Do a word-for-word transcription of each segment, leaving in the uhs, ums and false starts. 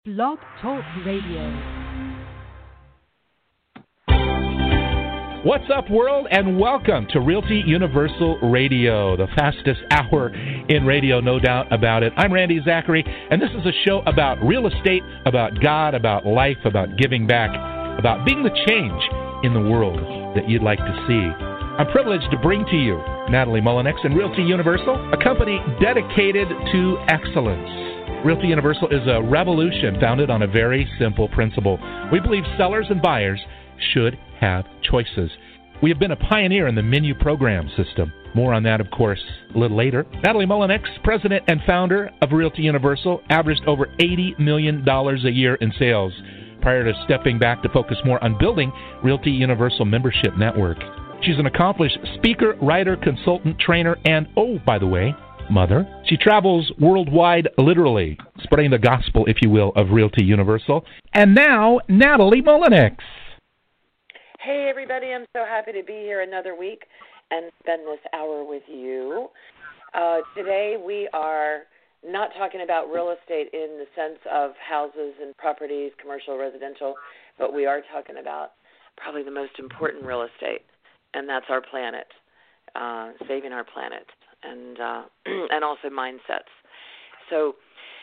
Blog Talk Radio. What's up, world, and welcome to Realty Universal Radio, the fastest hour in radio, no doubt about it. I'm Randy Zachary, and this is a show about real estate, about God, about life, about giving back, about being the change in the world that you'd like to see. I'm privileged to bring to you Natalie Mullinex and Realty Universal, a company dedicated to excellence. Realty Universal is a revolution founded on a very simple principle. We believe sellers and buyers should have choices. We have been a pioneer in the menu program system. More on that, of course, a little later. Natalie Mullinex, president and founder of Realty Universal, averaged over eighty million dollars a year in sales prior to stepping back to focus more on building Realty Universal membership network. She's an accomplished speaker, writer, consultant, trainer, and, oh, by the way, mother. She travels worldwide, literally, spreading the gospel, if you will, of Realty Universal. And now, Natalie Mullinex. Hey, everybody. I'm so happy to be here another week and spend this hour with you. Uh, today, we are not talking about real estate in the sense of houses and properties, commercial, residential, but we are talking about probably the most important real estate, and that's our planet, uh, saving our planet. and uh, and also mindsets. So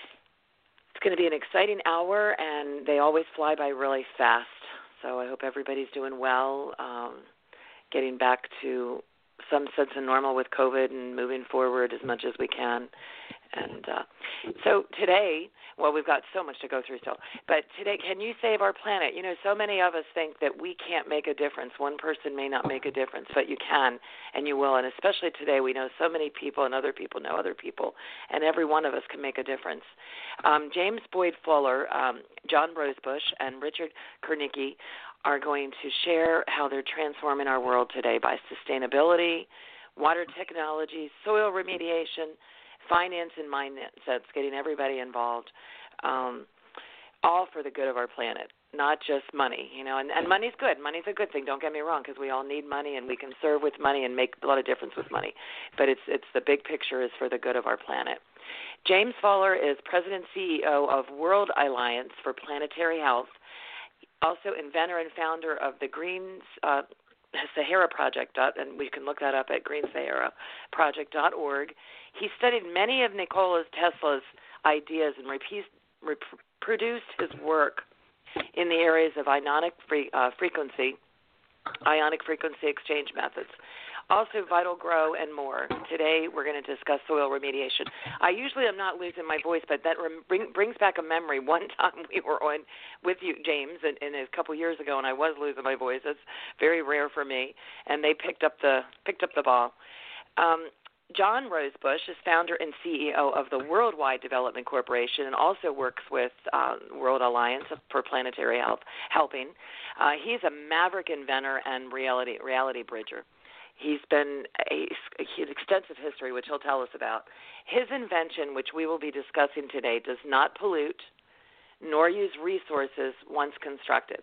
it's going to be an exciting hour, and they always fly by really fast. So I hope everybody's doing well, um, getting back to some sense of normal with COVID and moving forward as much as we can. And uh, so today, well, we've got so much to go through still, but today, can you save our planet? You know, so many of us think that we can't make a difference. One person may not make a difference, but you can, and you will. And especially today, we know so many people, and other people know other people, and every one of us can make a difference. Um, James Boyd Fuller, um, John Rosebush, and Richard Kernicki are going to share how they're transforming our world today by sustainability, water technology, soil remediation, finance and mindsets, getting everybody involved, um, all for the good of our planet, not just money. You know, and, and money's good. Money's a good thing. Don't get me wrong, because we all need money, and we can serve with money and make a lot of difference with money. But it's it's the big picture is for the good of our planet. James Fuller is president and C E O of World Alliance for Planetary Health, also inventor and founder of the Green uh, Sahara Project, and we can look that up at green sahara project dot org. He studied many of Nikola Tesla's ideas and repeat, reproduced his work in the areas of ionic free, uh, frequency, ionic frequency exchange methods, also vital grow and more. Today we're going to discuss soil remediation. I usually am not losing my voice, but that rem- bring, brings back a memory. One time we were on with you, James, and, and a couple years ago, and I was losing my voice. That's very rare for me, and they picked up the picked up the ball. Um, John Rosebush is founder and C E O of the Worldwide Development Corporation and also works with uh, World Alliance for Planetary Health, helping. Uh, he's a maverick inventor and reality reality bridger. He's been a, an extensive history, which he'll tell us about. His invention, which we will be discussing today, does not pollute nor use resources once constructed.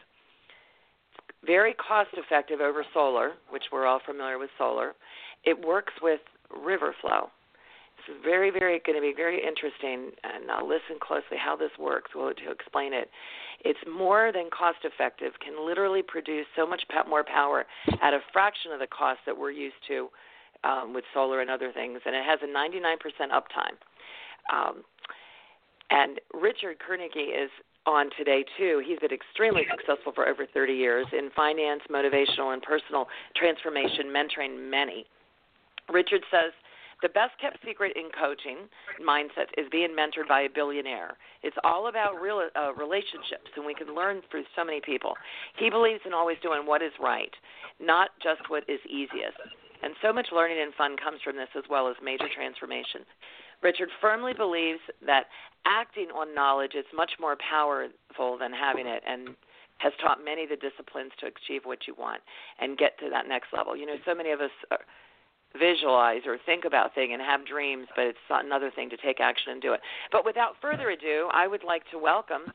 Very cost-effective over solar, which we're all familiar with solar. It works with river flow. It's very, very going to be very interesting, and uh, listen closely how this works. Well, to explain it, it's more than cost-effective. Can literally produce so much more power at a fraction of the cost that we're used to um, with solar and other things, and it has a ninety-nine percent uptime. Um, and Richard Kernicki is on today, too. He's been extremely successful for over thirty years in finance, motivational, and personal transformation, mentoring many. Richard says, the best-kept secret in coaching mindset is being mentored by a billionaire. It's all about real uh, relationships, and we can learn through so many people. He believes in always doing what is right, not just what is easiest. And so much learning and fun comes from this, as well as major transformation. Richard firmly believes that acting on knowledge is much more powerful than having it, and has taught many the disciplines to achieve what you want and get to that next level. You know, so many of us are, visualize or think about things and have dreams, but it's another thing to take action and do it. But without further ado, I would like to welcome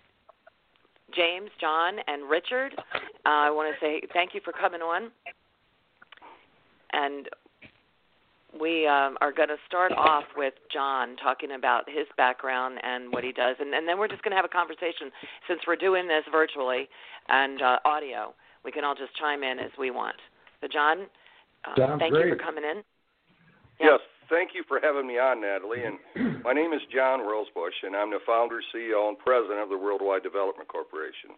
James, John, and Richard. Uh, I want to say thank you for coming on. And we um, are going to start off with John talking about his background and what he does, and, and then we're just going to have a conversation. Since we're doing this virtually and uh, audio, we can all just chime in as we want. So, John, uh, thank great. you for coming in. Yeah. Yes, thank you for having me on, Natalie. And my name is John Rosebush, and I'm the founder, C E O, and president of the Worldwide Development Corporation.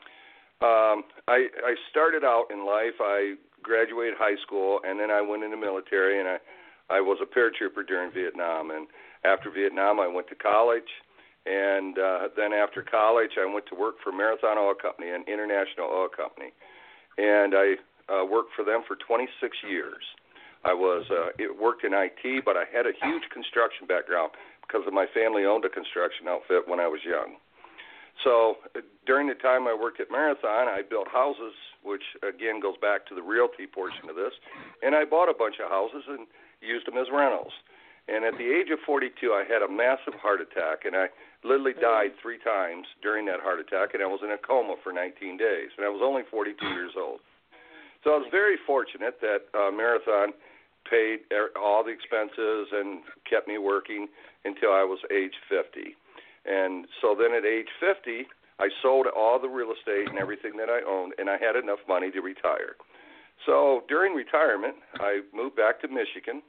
Um, I, I started out in life. I graduated high school, and then I went in the military, and I, I was a paratrooper during Vietnam. And after Vietnam, I went to college, and uh, then after college, I went to work for Marathon Oil Company, an international oil company, and I uh, worked for them for twenty-six years. I was uh, it worked in I T, but I had a huge construction background because of my family owned a construction outfit when I was young. So uh, during the time I worked at Marathon, I built houses, which again goes back to the realty portion of this, and I bought a bunch of houses and used them as rentals. And at the age of forty-two, I had a massive heart attack, and I literally died three times during that heart attack, and I was in a coma for nineteen days, and I was only forty-two years old. So I was very fortunate that uh, Marathon paid all the expenses and kept me working until I was age fifty. And so then at age fifty, I sold all the real estate and everything that I owned, and I had enough money to retire. So during retirement, I moved back to Michigan,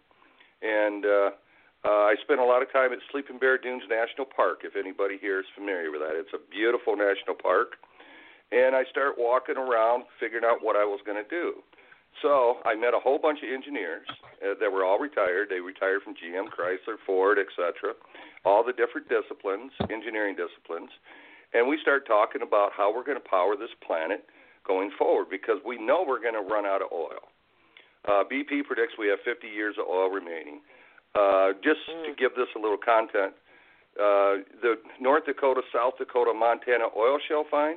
and uh, uh, I spent a lot of time at Sleeping Bear Dunes National Park, if anybody here is familiar with that. It's a beautiful national park. And I started walking around figuring out what I was going to do. So I met a whole bunch of engineers uh, that were all retired. They retired from G M, Chrysler, Ford, et cetera, all the different disciplines, engineering disciplines. And we started talking about how we're going to power this planet going forward because we know we're going to run out of oil. Uh, B P predicts we have fifty years of oil remaining. Uh, just mm. to give this a little content, uh, the North Dakota, South Dakota, Montana oil shale find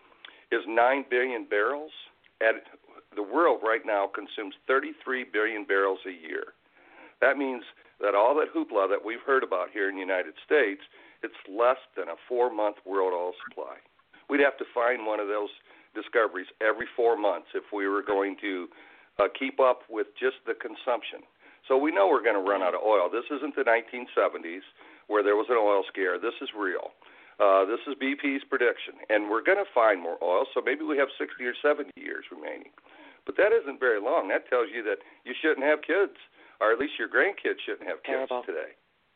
is nine billion barrels. At the world right now consumes thirty-three billion barrels a year. That means that all that hoopla that we've heard about here in the United States, it's less than a four-month world oil supply. We'd have to find one of those discoveries every four months if we were going to uh, keep up with just the consumption. So we know we're going to run out of oil. This isn't the nineteen seventies where there was an oil scare. This is real. Uh, this is B P's prediction, and we're going to find more oil, so maybe we have sixty or seventy years remaining. But that isn't very long. That tells you that you shouldn't have kids, or at least your grandkids shouldn't have kids Terrible. today.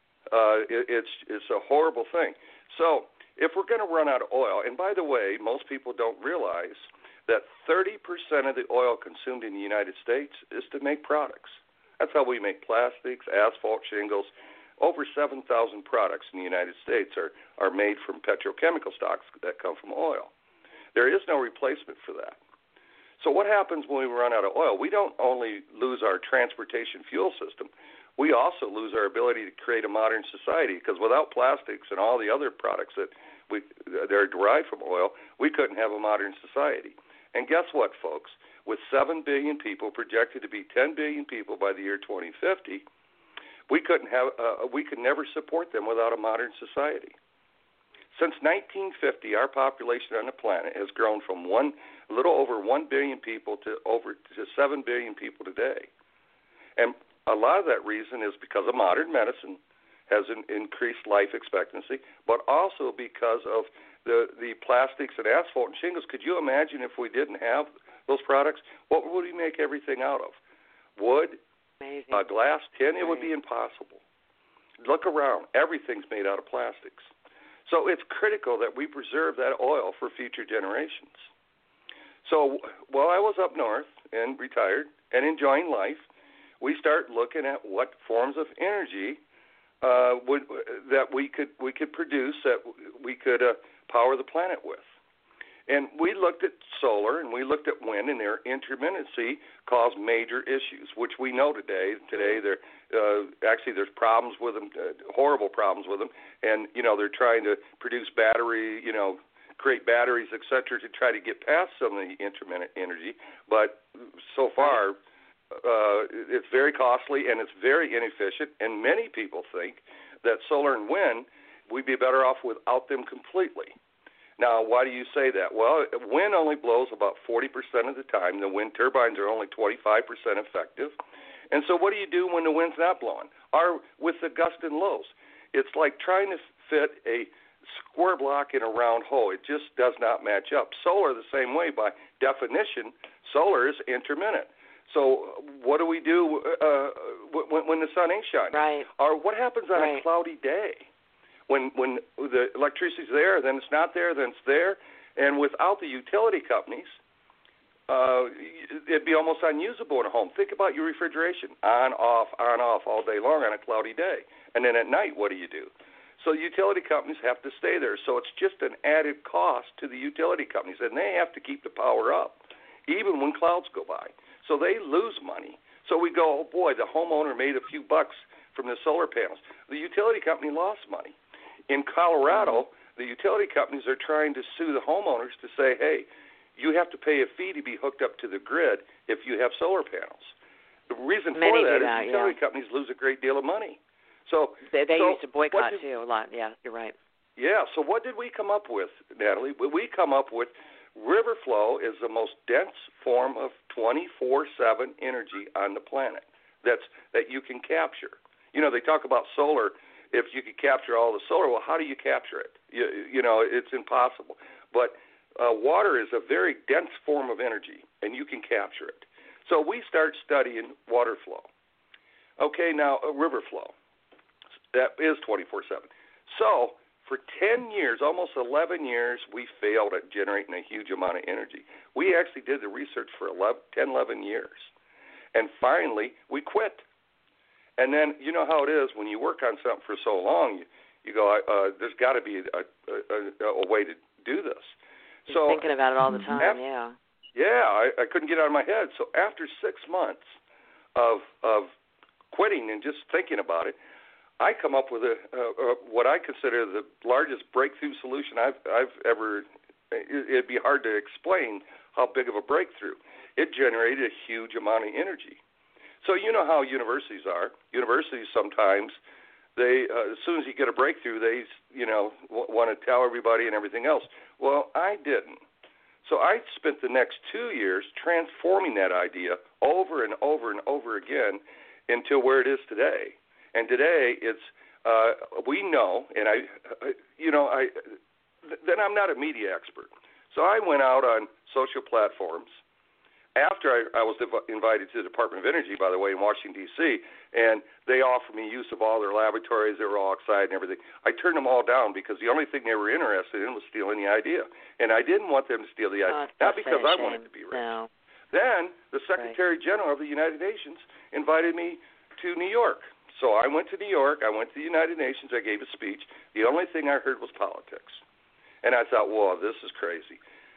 Uh, it, it's it's a horrible thing. So if we're going to run out of oil, and by the way, most people don't realize that thirty percent of the oil consumed in the United States is to make products. That's how we make plastics, asphalt, shingles. Over seven thousand products in the United States are, are made from petrochemical stocks that come from oil. There is no replacement for that. So what happens when we run out of oil? We don't only lose our transportation fuel system, we also lose our ability to create a modern society because without plastics and all the other products that we that are derived from oil, we couldn't have a modern society. And guess what, folks? With seven billion people projected to be ten billion people by the year twenty fifty, we couldn't have uh, we could never support them without a modern society. Since nineteen fifty, our population on the planet has grown from one a little over one billion people to over to seven billion people today. And a lot of that reason is because of modern medicine has an increased life expectancy, but also because of the, the plastics and asphalt and shingles. Could you imagine if we didn't have those products? What would we make everything out of? Wood, uh, glass, tin? It would be impossible. Look around. Everything's made out of plastics. So it's critical that we preserve that oil for future generations. So while I was up north and retired and enjoying life, we start looking at what forms of energy uh, would that we could we could produce that we could uh, power the planet with. And we looked at solar and we looked at wind, and their intermittency caused major issues, which we know today. Today, there uh, actually there's problems with them, uh, horrible problems with them, and you know they're trying to produce battery, you know, create batteries, et cetera, to try to get past some of the intermittent energy. But so far, uh, it's very costly and it's very inefficient. And many people think that solar and wind, we'd be better off without them completely. Now, why do you say that? Well, wind only blows about forty percent of the time. The wind turbines are only twenty-five percent effective. And so what do you do when the wind's not blowing? Or with the gust and lows? It's like trying to fit a square block in a round hole. It just does not match up. Solar the same way. By definition, solar is intermittent. So what do we do uh, when, when the sun ain't shining? Right. Or what happens on right. a cloudy day? When when the electricity's there, then it's not there, then it's there. And without the utility companies, uh, it'd be almost unusable in a home. Think about your refrigeration, on, off, on, off all day long on a cloudy day. And then at night, what do you do? So utility companies have to stay there. So it's just an added cost to the utility companies, and they have to keep the power up, even when clouds go by. So they lose money. So we go, oh, boy, the homeowner made a few bucks from the solar panels. The utility company lost money. In Colorado, the utility companies are trying to sue the homeowners to say, hey, you have to pay a fee to be hooked up to the grid if you have solar panels. The reason Many for that is that, utility yeah. companies lose a great deal of money. So They, they so used to boycott, did, too, a lot. Yeah, you're right. Yeah, so what did we come up with, Natalie? We come up with river flow is the most dense form of twenty-four seven energy on the planet that's that you can capture. You know, they talk about solar. If you could capture all the solar, well, how do you capture it? You, you know, it's impossible. But uh, water is a very dense form of energy, and you can capture it. So we start studying water flow. Okay, now uh, river flow. That is twenty-four seven. So for ten years, almost eleven years, we failed at generating a huge amount of energy. We actually did the research for eleven, ten, eleven years. And finally, we quit. And then you know how it is when you work on something for so long, you, you go, uh, there's got to be a, a, a, a way to do this. You're so thinking about it all the time, after, yeah. Yeah, I, I couldn't get it out of my head. So after six months of of quitting and just thinking about it, I come up with a, a, a what I consider the largest breakthrough solution I've I've ever. It'd be hard to explain how big of a breakthrough. It generated a huge amount of energy. So you know how universities are. Universities sometimes, they uh, as soon as you get a breakthrough, they you know w- want to tell everybody and everything else. Well, I didn't. So I spent the next two years transforming that idea over and over and over again until where it is today. And today it's uh, we know, and I, you know, I then I'm not a media expert. So I went out on social platforms. After I, I was div- invited to the Department of Energy, by the way, in Washington, D C, and they offered me use of all their laboratories. They were all excited and everything. I turned them all down because the only thing they were interested in was stealing the idea. And I didn't want them to steal the idea, oh, not because I wanted to be rich. No. Then the Secretary right. General of the United Nations invited me to New York. So I went to New York. I went to the United Nations. I gave a speech. The only thing I heard was politics. And I thought, whoa, this is crazy.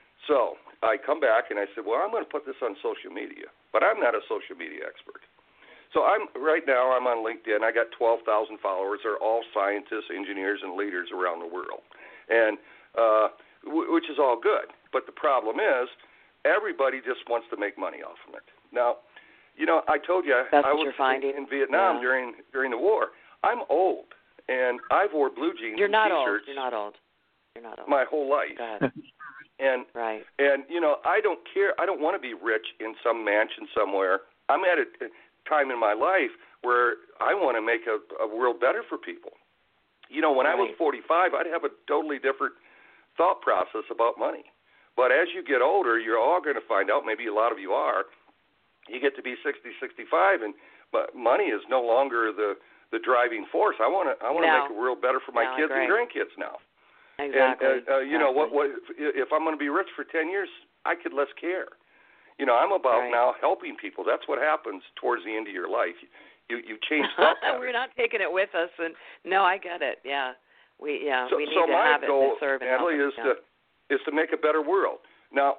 So I come back and I said, well, I'm going to put this on social media, but I'm not a social media expert. So I'm right now I'm on LinkedIn. I got twelve thousand followers. They're all scientists, engineers, and leaders around the world, and uh, w- which is all good. But the problem is everybody just wants to make money off of it. Now, you know, I told you That's I what was you're finding. in Vietnam yeah. during during the war. I'm old, and I've wore blue jeans You're not and old. T-shirts You're not old. You're not old. my whole life. Go ahead. And right. and you know, I don't care. I don't want to be rich in some mansion somewhere. I'm at a time in my life where I want to make a, a world better for people. You know, when right. I was forty-five, I'd have a totally different thought process about money. But as you get older, you're all going to find out. Maybe a lot of you are. You get to be sixty, sixty-five, and but money is no longer the the driving force. I want to I want to no. make a world better for my no, kids and grandkids now. Exactly. And, uh, uh, you exactly. know, what, what, if, if I'm going to be rich for ten years, I could less care. You know, I'm about right. now helping people. That's what happens towards the end of your life. You you change thought patterns. We're not taking it with us, and no, I get it. Yeah, we yeah so, we need so to my have goal, it to serve and Natalie, help is us, to is to make a better world. Now,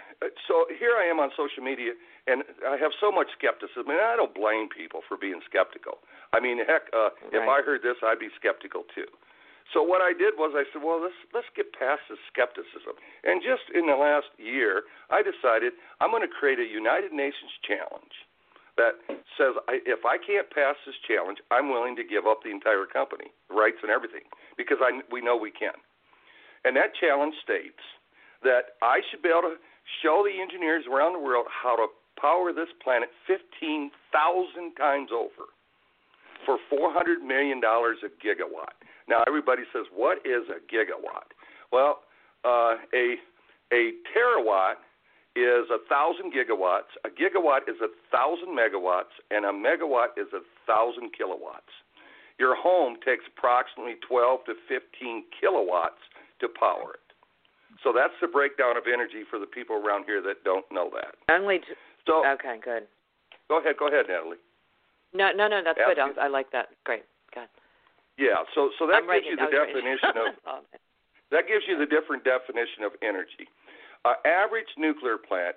so here I am on social media, and I have so much skepticism, and I don't blame people for being skeptical. I mean, heck, uh, right. if I heard this, I'd be skeptical too. So what I did was I said, well, let's let's get past the skepticism. And just in the last year, I decided I'm going to create a United Nations challenge that says I, if I can't pass this challenge, I'm willing to give up the entire company, rights and everything, because I, we know we can. And that challenge states that I should be able to show the engineers around the world how to power this planet fifteen thousand times over for four hundred million dollars a gigawatt. Now, everybody says, what is a gigawatt? Well, uh, a, a terawatt is one thousand gigawatts. A gigawatt is one thousand megawatts, and a megawatt is one thousand kilowatts. Your home takes approximately twelve to fifteen kilowatts to power it. So that's the breakdown of energy for the people around here that don't know that. Only t- so, okay, good. Go ahead, go ahead, Natalie. No, no, no, that's Ask good. I, I like that. Great. Good. Yeah, so so that I'm gives writing, you the definition of that gives you the different definition of energy. An average nuclear plant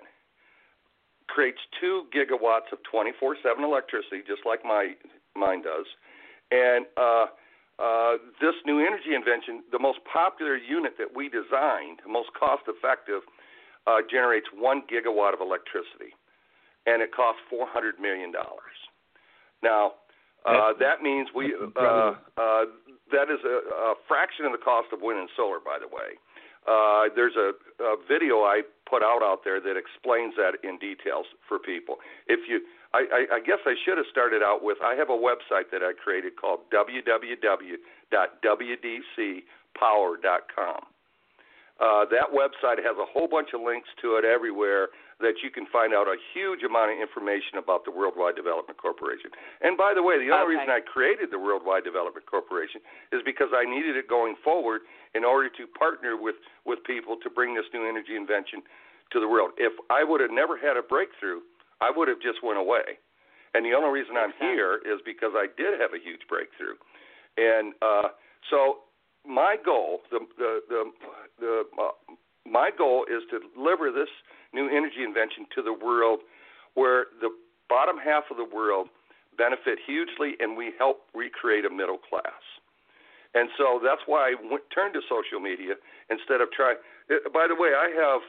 creates two gigawatts of twenty-four seven electricity, just like my mine does. And uh, uh, this new energy invention, the most popular unit that we designed, the most cost-effective, uh, generates one gigawatt of electricity, and it costs four hundred million dollars. Now, uh, that means we uh, uh, that is a, a fraction of the cost of wind and solar, by the way. Uh, there's a, a video I put out out there that explains that in details for people. If you, I, I, I guess I should have started out with, I have a website that I created called w w w dot w d c power dot com. Uh, that website has a whole bunch of links to it everywhere that you can find out a huge amount of information about the Worldwide Development Corporation. And by the way, the only okay. reason I created the Worldwide Development Corporation is because I needed it going forward in order to partner with, with people to bring this new energy invention to the world. If I would have never had a breakthrough, I would have just went away. And the only reason I'm here is because I did have a huge breakthrough. And uh, so my goal, the the the, the uh, my goal is to deliver this new energy invention to the world where the bottom half of the world benefit hugely and we help recreate a middle class. And so that's why I went, turned to social media instead of trying. By the way, I have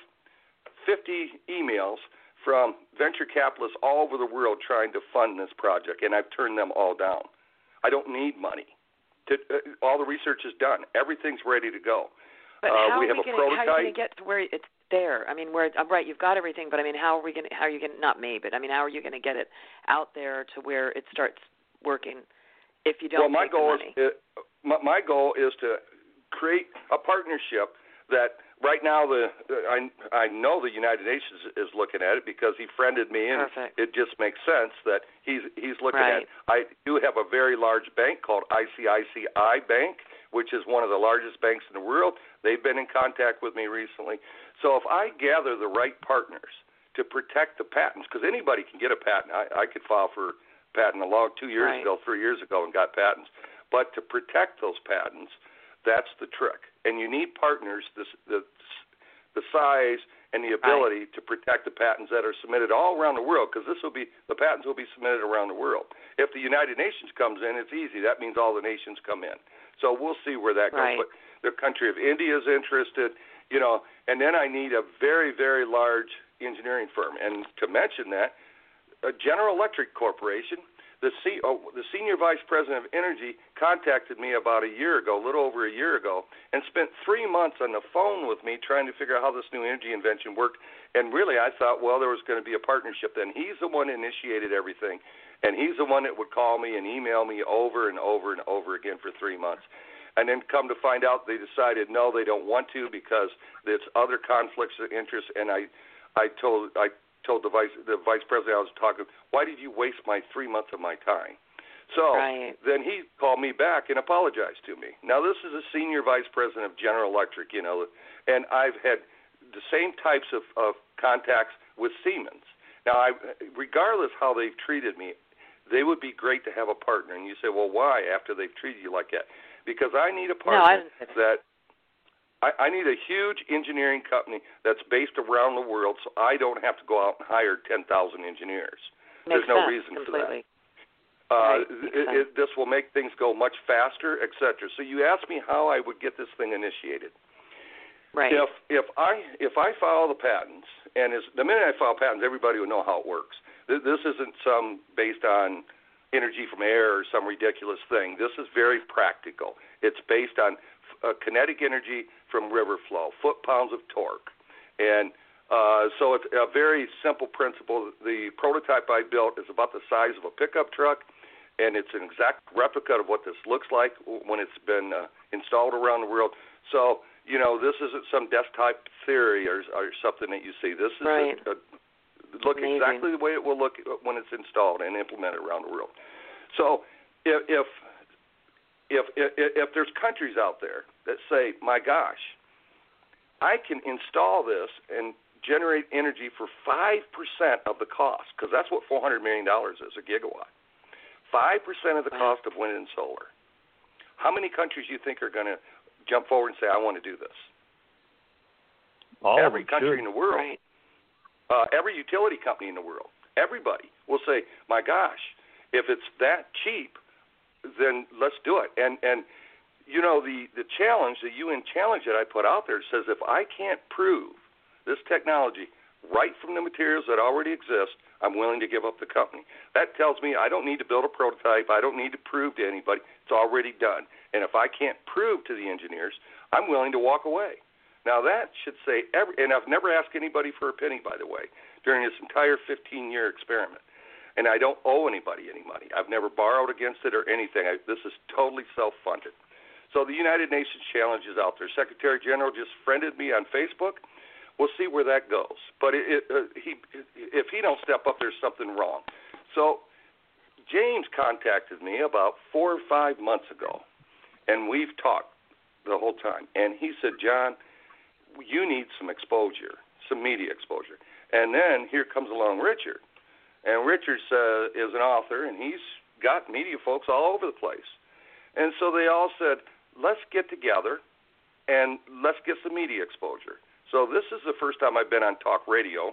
fifty emails from venture capitalists all over the world trying to fund this project, and I've turned them all down. I don't need money. To, uh, all the research is done. Everything's ready to go. But uh, how we are have we a gonna, prototype. How are you going to get to where it's there? I mean, where I'm right, you've got everything, but I mean, how are we going? How are you going? Not me, but I mean, how are you going to get it out there to where it starts working? If you don't well, my take goal the money? is uh, my, my goal is to create a partnership that right now the I I know the United Nations is looking at it because he friended me, and Perfect. it just makes sense that he's he's looking right. at it. I do have a very large bank called I C I C I Bank, which is one of the largest banks in the world. They've been in contact with me recently. So if I gather the right partners to protect the patents, because anybody can get a patent. I, I could file for a patent a long two years right. ago, three years ago, and got patents. But to protect those patents, that's the trick. And you need partners the the, the size and the ability right. to protect the patents that are submitted all around the world, because this will be the patents will be submitted around the world. If the United Nations comes in, it's easy. That means all the nations come in. So we'll see where that goes. Right. But the country of India is interested, you know, and then I need a very, very large engineering firm. And to mention that, uh, General Electric Corporation, the, C, oh, the senior vice president of energy contacted me about a year ago, a little over a year ago, and spent three months on the phone with me trying to figure out how this new energy invention worked. And really I thought, well, there was going to be a partnership then. He's the one who initiated everything. And he's the one that would call me and email me over and over and over again for three months. And then come to find out they decided, no, they don't want to because there's other conflicts of interest. And I I told I told the vice the vice president I was talking, why did you waste my three months of my time? So right. then he called me back and apologized to me. Now, this is a senior vice president of General Electric, you know, and I've had the same types of, of contacts with Siemens. Now, I, regardless how they've treated me, they would be great to have a partner. And you say, well, why after they've treated you like that? Because I need a partner no, that I, I need a huge engineering company that's based around the world so I don't have to go out and hire ten thousand engineers. Makes There's no sense, reason completely. for that. Uh, right, it, it, this will make things go much faster, et cetera. So you asked me how I would get this thing initiated. Right. If if I if I file the patents, and as, the minute I file patents, everybody will know how it works. This, this isn't some based on energy from air or some ridiculous thing. This is very practical. It's based on uh, kinetic energy from river flow, foot-pounds of torque. And Uh, so it's a very simple principle. The prototype I built is about the size of a pickup truck, and it's an exact replica of what this looks like when it's been uh, installed around the world. So, you know, this isn't some desktop theory or, or something that you see. This is right. a, a, look Amazing. exactly the way it will look when it's installed and implemented around the world. So if if if, if, if there's countries out there that say, my gosh, I can install this and generate energy for five percent of the cost, because that's what four hundred million dollars is, a gigawatt. five percent of the wow. cost of wind and solar. How many countries do you think are going to jump forward and say, I want to do this? All every country should. in the world. Right. Uh, every utility company in the world. Everybody will say, my gosh, if it's that cheap, then let's do it. And, and you know, the, the challenge, the U N challenge that I put out there says if I can't prove this technology right from the materials that already exist, I'm willing to give up the company. That tells me I don't need to build a prototype. I don't need to prove to anybody. It's already done. And if I can't prove to the engineers, I'm willing to walk away. Now, that should say every, and I've never asked anybody for a penny, by the way, during this entire fifteen-year experiment. And I don't owe anybody any money. I've never borrowed against it or anything. I, this is totally self-funded. So the United Nations Challenge is out there. Secretary General just friended me on Facebook. We'll see where that goes. But it, it, uh, he, if he don't step up, there's something wrong. So James contacted me about four or five months ago, and we've talked the whole time. And he said, John, you need some exposure, some media exposure. And then here comes along Richard. And Richard uh, is an author, and he's got media folks all over the place. And so they all said, let's get together, and let's get some media exposure. So this is the first time I've been on talk radio,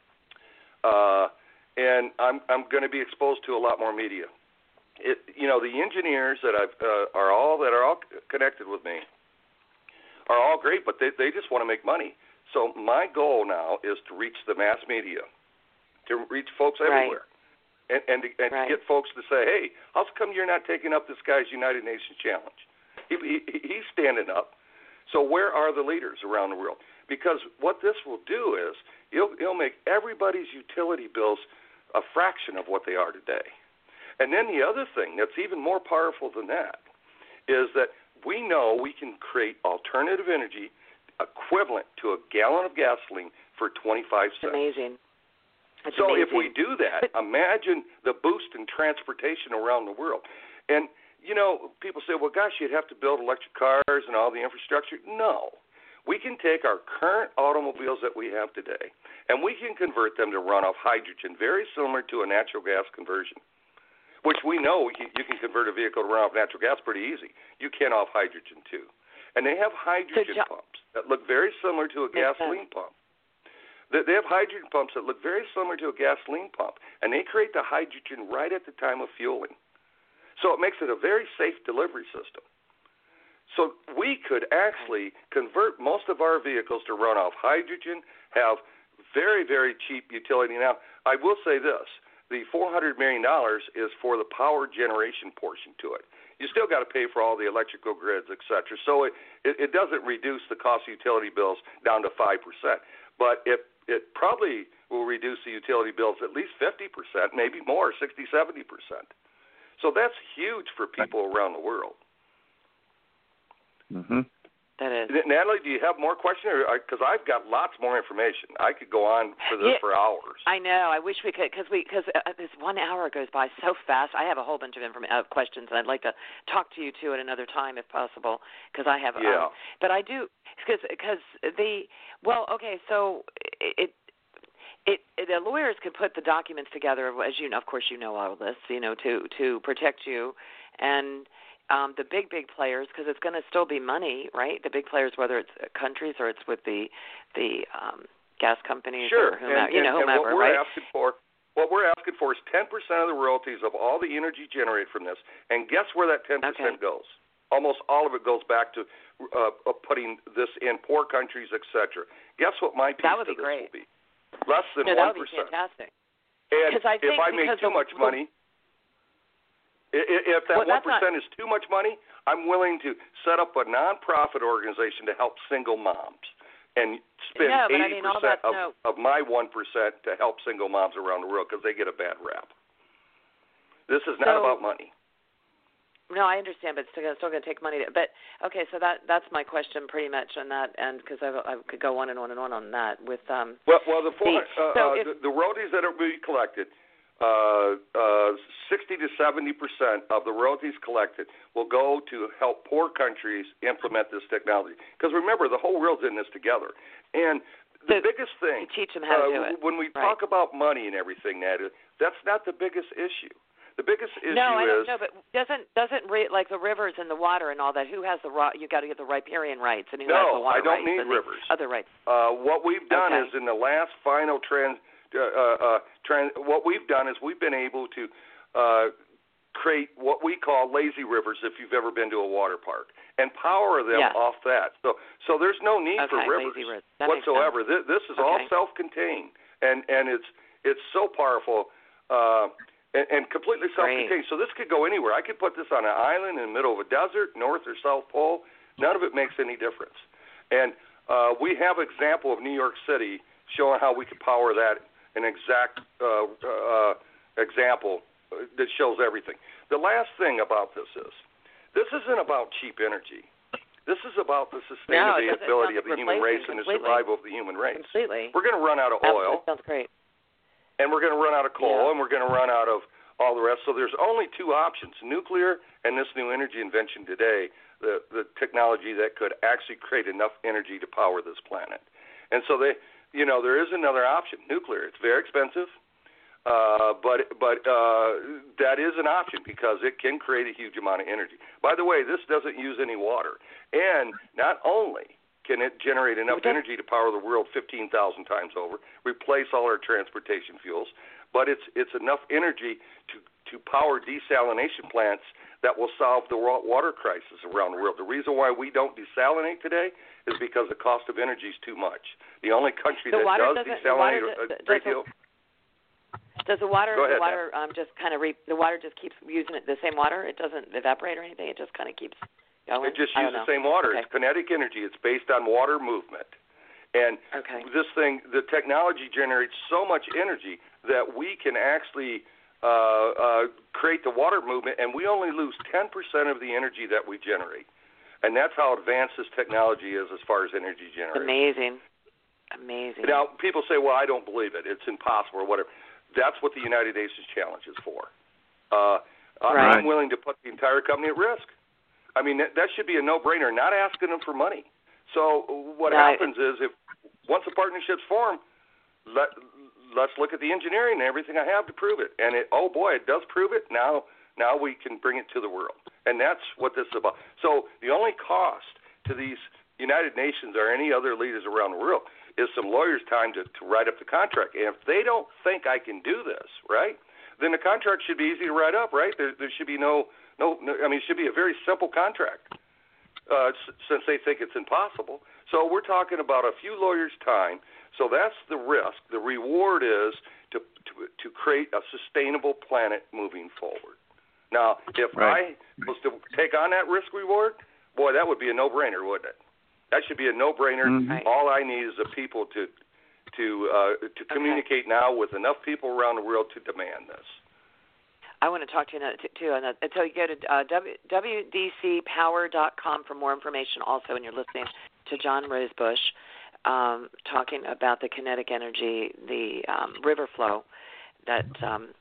uh, and I'm I'm going to be exposed to a lot more media. It, you know, the engineers that I've uh, are all that are all connected with me are all great, but they they just want to make money. So my goal now is to reach the mass media, to reach folks everywhere, right. and and, to, and right. to get folks to say, hey, how come you're not taking up this guy's United Nations challenge? He, he, he's standing up. So where are the leaders around the world? Because what this will do is it'll, it'll make everybody's utility bills a fraction of what they are today. And then the other thing that's even more powerful than that is that we know we can create alternative energy equivalent to a gallon of gasoline for twenty-five cents. Amazing. That's so amazing. If we do that, imagine the boost in transportation around the world. And, you know, people say, well, gosh, you'd have to build electric cars and all the infrastructure. No. We can take our current automobiles that we have today, and we can convert them to run off hydrogen, very similar to a natural gas conversion, which we know you can convert a vehicle to run off natural gas pretty easy. You can off hydrogen, too. And they have hydrogen so, pumps that look very similar to a gasoline sense. pump. They have hydrogen pumps that look very similar to a gasoline pump, and they create the hydrogen right at the time of fueling. So it makes it a very safe delivery system. So we could actually convert most of our vehicles to run off hydrogen, have very, very cheap utility. Now, I will say this. The four hundred million dollars is for the power generation portion to it. You still got to pay for all the electrical grids, et cetera. So it, it, it doesn't reduce the cost of utility bills down to five percent. But it, it probably will reduce the utility bills at least fifty percent, maybe more, sixty, seventy percent. So that's huge for people around the world. Mm-hmm. That is. Natalie, do you have more questions? Because I've got lots more information. I could go on for this yeah, for hours. I know. I wish we could, because we because uh, this one hour goes by so fast. I have a whole bunch of inform- uh, questions, and I'd like to talk to you too at another time if possible, because I have. Yeah. Um, but I do because because the well, okay, so it. It, it, the lawyers can put the documents together, as you know. Of course, you know all of this, you know, to to protect you, and um, the big big players, because it's going to still be money, right? The big players, whether it's countries or it's with the the um, gas companies sure. or whomever, and, you know, and, whomever, and what we're right? asking for, what we're asking for is ten percent of the royalties of all the energy generated from this, and guess where that ten percent okay. goes? Almost all of it goes back to uh, putting this in poor countries, et cetera. Guess what my piece that would of be this great. will be? Less than no, one that would percent. be fantastic. And I think if I make too of, much money, if that well, one percent not, is too much money, I'm willing to set up a nonprofit organization to help single moms and spend no, but eighty I mean, all percent that's of, no... of my one percent to help single moms around the world because they get a bad rap. This is not so, about money. No, I understand, but it's still, still going to take money. To, but, okay, so that that's my question pretty much on that end because I, I could go on and on and on on that with... Um, well, well, the, four, the, uh, so uh, if, the, the royalties that are being collected, uh, uh, sixty to seventy percent of the royalties collected will go to help poor countries implement this technology. Because remember, the whole world's in this together. And the so biggest thing... To teach them how to uh, do it. When we right. talk about money and everything, Nat, that's not the biggest issue. The biggest issue no, I don't is know, but doesn't doesn't re, like the rivers and the water and all that? Who has the raw? You got to get the riparian rights, and who no, has the water I don't rights need and rivers. The other rights. Uh, what we've done okay. is in the last final trans, uh, uh, trans, what we've done is we've been able to uh, create what we call lazy rivers. If you've ever been to a water park, and power them yes. off that. So, so there's no need okay, for rivers lazy rivers. That whatsoever. This, this is okay. all self-contained, and and it's it's so powerful. Uh, And, and completely self-contained. Great. So this could go anywhere. I could put this on an island in the middle of a desert, North or South Pole. None of it makes any difference. And uh, we have an example of New York City showing how we could power that, an exact uh, uh, example that shows everything. The last thing about this is, this isn't about cheap energy. This is about the sustainability no, of the human race and the survival of the human race. Completely. We're going to run out of oil. Absolutely. Sounds great. And we're going to run out of coal, yeah. and we're going to run out of all the rest. So there's only two options, nuclear and this new energy invention today, the, the technology that could actually create enough energy to power this planet. And so they, you know, there is another option, nuclear. It's very expensive, uh, but but uh, that is an option because it can create a huge amount of energy. By the way, this doesn't use any water. And not only can it generate enough okay. energy to power the world fifteen thousand times over, replace all our transportation fuels, but it's it's enough energy to, to power desalination plants that will solve the water crisis around the world. The reason why we don't desalinate today is because the cost of energy is too much. The only country the that does desalinate does, a great deal... Does the water, Go ahead, the water um, just kind of, re, the water just keeps using it, the same water? It doesn't evaporate or anything? It just kind of keeps... Going? It just uses the same water. Okay. It's kinetic energy. It's based on water movement. And okay. this thing, the technology generates so much energy that we can actually uh, uh, create the water movement, and we only lose ten percent of the energy that we generate. And that's how advanced this technology is as far as energy generation. Amazing. Amazing. Now, people say, well, I don't believe it. It's impossible or whatever. That's what the United Nations Challenge is for. Uh, right. I'm willing to put the entire company at risk. I mean, that, that should be a no-brainer, not asking them for money. So what right. happens is if once a partnership's formed, let, let's look at the engineering and everything I have to prove it. And, it, oh, boy, it does prove it. Now now we can bring it to the world. And that's what this is about. So the only cost to these United Nations or any other leaders around the world is some lawyers' time to, to write up the contract. And if they don't think I can do this, right, then the contract should be easy to write up, right? There, there should be no... No, no, I mean, it should be a very simple contract uh, since they think it's impossible. So we're talking about a few lawyers' time. So that's the risk. The reward is to to, to create a sustainable planet moving forward. Now, if right. I was to take on that risk reward, boy, that would be a no-brainer, wouldn't it? That should be a no-brainer. Mm-hmm. All I need is the people to to uh, to okay. communicate now with enough people around the world to demand this. I want to talk to you too. And so you go to uh, w d c power dot com for more information also, and you're listening to John Rosebush um, talking about the kinetic energy, the um, river flow that um,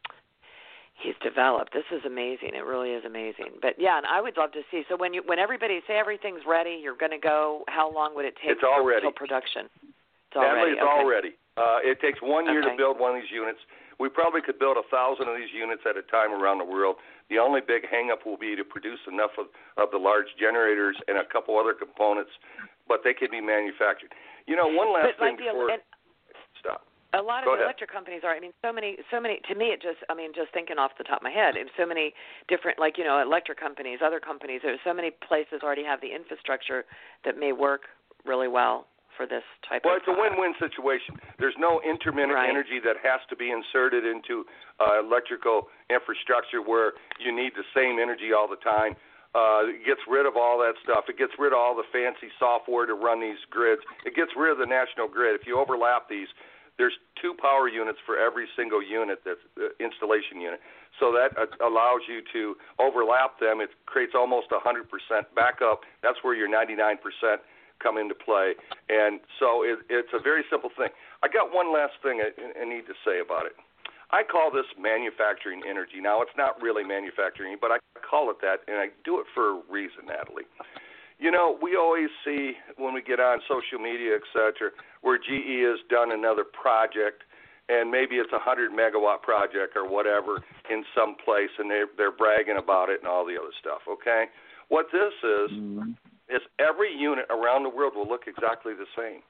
he's developed. This is amazing. It really is amazing. But, yeah, and I would love to see. So when you when everybody say everything's ready, you're going to go, how long would it take it's all ready. until production? It's all ready. It's okay. all ready. Uh, it takes one year to okay. build one of these units. We probably could build a thousand of these units at a time around the world. The only big hang-up will be to produce enough of, of the large generators and a couple other components, but they can be manufactured. You know, one last but thing like before... The, stop. A lot Go of the ahead. electric companies are, I mean, so many, so many, to me it just, I mean, just thinking off the top of my head, and so many different, like, you know, electric companies, other companies, there's so many places already have the infrastructure that may work really well for this type well, of it's product. a win-win situation. There's no intermittent right. energy that has to be inserted into uh, electrical infrastructure where you need the same energy all the time. Uh, it gets rid of all that stuff. It gets rid of all the fancy software to run these grids. It gets rid of the national grid. If you overlap these, there's two power units for every single unit, that's uh, installation unit. So that uh, allows you to overlap them. It creates almost one hundred percent backup. That's where your ninety-nine percent come into play. And so it, it's a very simple thing. I got one last thing I, I need to say about it. I call this manufacturing energy. Now, it's not really manufacturing, but I call it that, and I do it for a reason, Natalie. You know, we always see when we get on social media, et cetera, where G E has done another project, and maybe it's a one hundred megawatt project or whatever in some place, and they're, they're bragging about it and all the other stuff, okay? What this is, mm-hmm. is every unit around the world will look exactly the same.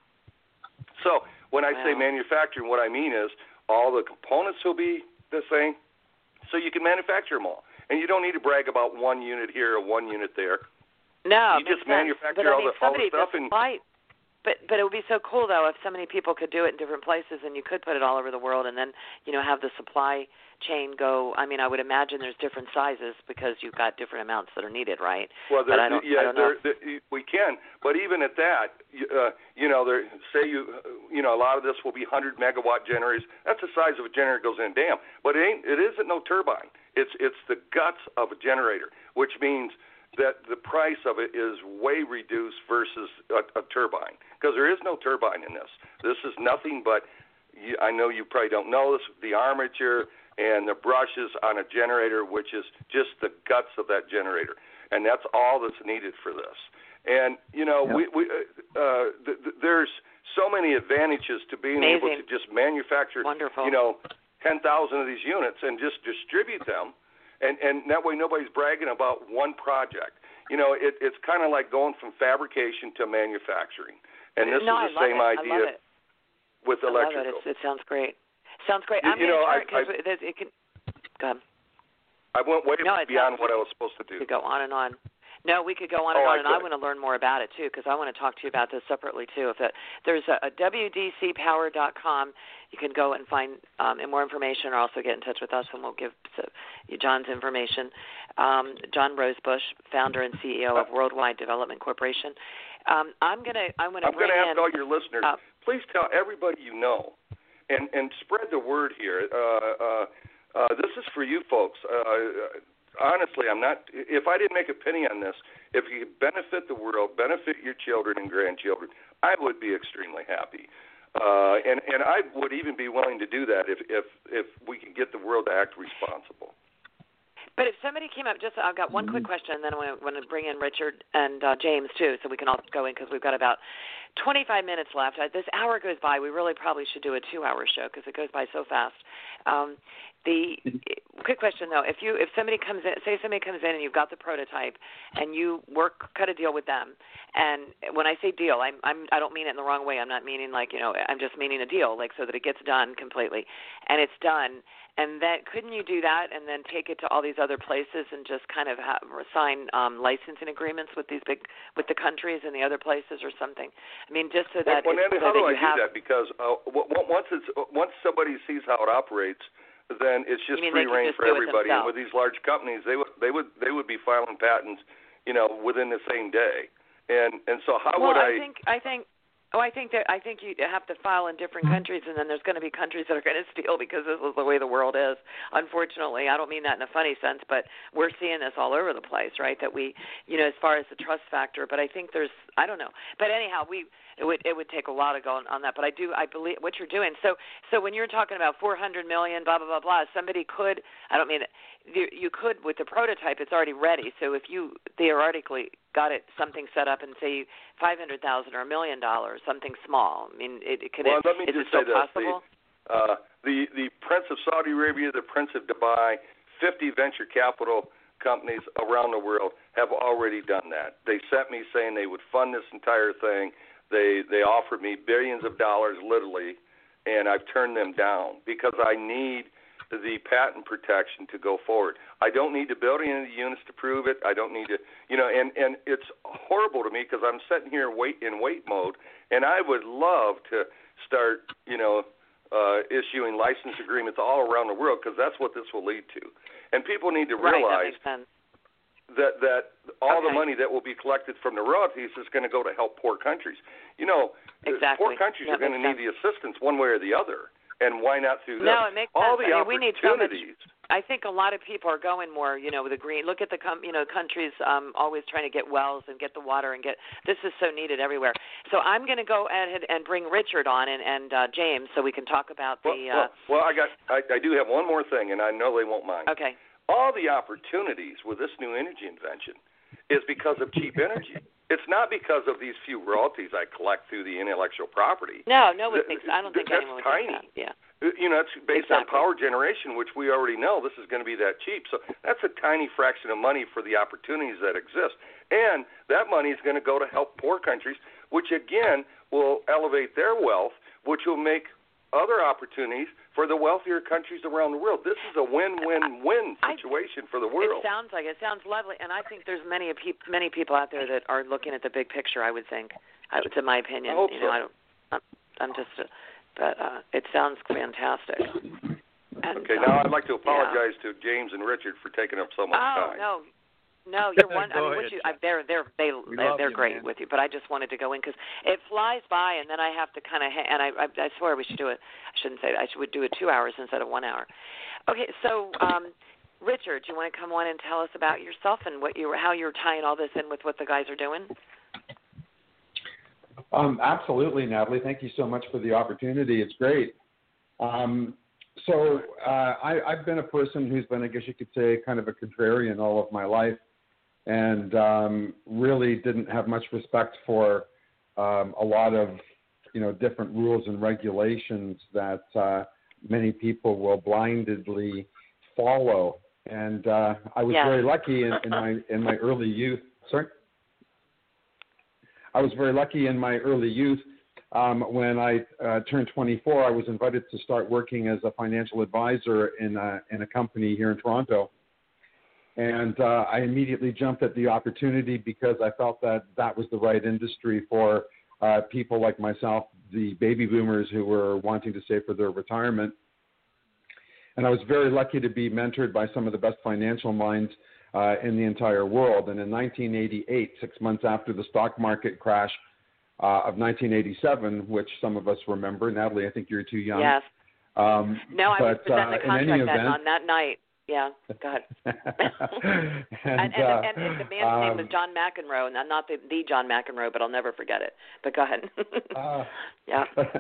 So when I wow. say manufacturing, what I mean is all the components will be the same, so you can manufacture them all. And you don't need to brag about one unit here or one unit there. No, you just sense. manufacture but, all, I mean, the, all the stuff. And flight, but but it would be so cool though if so many people could do it in different places, and you could put it all over the world, and then you know have the supply chain go. I mean, I would imagine there's different sizes because you've got different amounts that are needed, right? Well, but I don't, yeah, I don't know. There, we can, but even at that, uh, you know, there, say you, you know, a lot of this will be one hundred megawatt generators. That's the size of a generator goes in a dam, but it ain't. It isn't no turbine. It's it's the guts of a generator, which means that the price of it is way reduced versus a, a turbine, because there is no turbine in this. This is nothing but, you, I know you probably don't know this, the armature and the brushes on a generator, which is just the guts of that generator, and that's all that's needed for this. And, you know, yep. we, we uh, th- th- there's so many advantages to being Amazing. able to just manufacture, Wonderful. you know, ten thousand of these units and just distribute them. And and that way nobody's bragging about one project. You know, it, it's kind of like going from fabrication to manufacturing. And this no, is the I same it. idea with I electrical. Love it. It's, it sounds great. Sounds great. You, I'm you know, I, I, it, it can. Go ahead. I went way no, beyond what I was supposed to do. To go on and on. No, we could go on oh, and on, I and I want to learn more about it, too, because I want to talk to you about this separately, too. If it, There's a, a W D C power dot com. You can go and find um, more information, or also get in touch with us, and we'll give so, you John's information. Um, John Rosebush, founder and C E O of Worldwide Development Corporation. Um, I'm going to I'm going to I'm going to ask in, all your listeners, uh, please tell everybody you know, and, and spread the word here. Uh, uh, uh, this is for you folks. Uh, Honestly, I'm not. If I didn't make a penny on this, if you could benefit the world, benefit your children and grandchildren, I would be extremely happy. Uh, and and I would even be willing to do that if if if we can get the world to act responsible. But if somebody came up, just I've got one quick question, and then I want to bring in Richard and uh, James too, so we can all go in because we've got about twenty-five minutes left. Uh, this hour goes by. We really probably should do a two-hour show because it goes by so fast. Um, the quick question though, if you if somebody comes in, say somebody comes in and you've got the prototype, and you work cut a deal with them, and when I say deal, I'm, I'm I don't mean it in the wrong way. I'm not meaning like you know I'm just meaning a deal, like so that it gets done completely, and it's done. And that couldn't you do that and then take it to all these other places and just kind of have, sign um, licensing agreements with these big with the countries and the other places or something? I mean, just so that well, well, it's, Nancy, how so that do you I have. do that? Because uh, once it's once somebody sees how it operates, then it's just free reign for everybody. And with these large companies, they would they would they would be filing patents, you know, within the same day. And and so how well, would I? I think I think. Oh, I think that I think you have to file in different countries, and then there's going to be countries that are going to steal because this is the way the world is. Unfortunately, I don't mean that in a funny sense, but we're seeing this all over the place, right? That we, you know, as far as the trust factor. But I think there's, I don't know. But anyhow, we it would it would take a lot of going on that. But I do I believe what you're doing. So so when you're talking about four hundred million, blah blah blah blah, somebody could. I don't mean you, you could with the prototype. It's already ready. So if you theoretically got it something set up and say five hundred thousand or a million dollars, something small. I mean, it, it could. Well, it, let me is just it still say this: possible? the, uh, the the Prince of Saudi Arabia, the Prince of Dubai, fifty venture capital companies around the world have already done that. They sent me saying they would fund this entire thing. They they offered me billions of dollars, literally, and I've turned them down because I need the patent protection to go forward. I don't need to build any of the units to prove it. I don't need to, you know, and, and it's horrible to me because I'm sitting here wait in wait mode, and I would love to start, you know, uh, issuing license agreements all around the world because that's what this will lead to. And people need to realize right, that makes sense. that that all okay. the money that will be collected from the royalties is going to go to help poor countries. You know, exactly. poor countries that are going to need sense. the assistance one way or the other. And why not through them? No, it makes all sense. the I mean, we need so much. opportunities. I think a lot of people are going more, you know, with the green. Look at the, com- you know, countries um, always trying to get wells and get the water and get. This is so needed everywhere. So I'm going to go ahead and bring Richard on and, and uh, James so we can talk about well, the. Uh, well, well, I got. I, I do have one more thing, and I know they won't mind. Okay. All the opportunities with this new energy invention is because of cheap energy. It's not because of these few royalties I collect through the intellectual property. No, no one thinks. I don't Th- think that's anyone would tiny. think that. Yeah. You know, it's based exactly. on power generation, which we already know this is going to be that cheap. So that's a tiny fraction of money for the opportunities that exist. And that money is going to go to help poor countries, which, again, will elevate their wealth, which will make other opportunities for the wealthier countries around the world. This is a win-win-win situation I, for the world. It sounds like it. Sounds lovely. And I think there's many, many people out there that are looking at the big picture, I would think, to my opinion. I hope you so. know, I don't, I'm, I'm just... A, But uh, it sounds fantastic. And, okay, um, now I'd like to apologize yeah. to James and Richard for taking up so much oh, time. no, no, you're one. I mean, ahead, what you, I, they're they're they they're, they're you, great man. with you. But I just wanted to go in because it flies by, and then I have to kind of. Ha- and I, I I swear we should do it. I shouldn't say that. I should do it two hours instead of one hour. Okay, so um, Richard, do you want to come on and tell us about yourself and what you how you're tying all this in with what the guys are doing? Um, absolutely, Natalie. Thank you so much for the opportunity. It's great. Um, so uh, I, I've been a person who's been, I guess you could say, kind of a contrarian all of my life, and um, really didn't have much respect for um, a lot of, you know, different rules and regulations that uh, many people will blindly follow. And uh, I was yes. very lucky in, in my in my early youth. Sorry. I was very lucky in my early youth. Um, when I uh, turned twenty-four, I was invited to start working as a financial advisor in a, in a company here in Toronto. And uh, I immediately jumped at the opportunity because I felt that that was the right industry for uh, people like myself, the baby boomers who were wanting to save for their retirement. And I was very lucky to be mentored by some of the best financial minds uh, in the entire world. And in nineteen eighty-eight, six months after the stock market crash uh, of nineteen eighty-seven, which some of us remember, Natalie, I think you're too young. Yes. Um, no, I but, was presenting uh, the contract event, that, on that night. Yeah, go ahead. and, and, and, uh, and, and the man's um, name was John McEnroe, not, not the, the John McEnroe, but I'll never forget it. But go ahead. uh, yeah.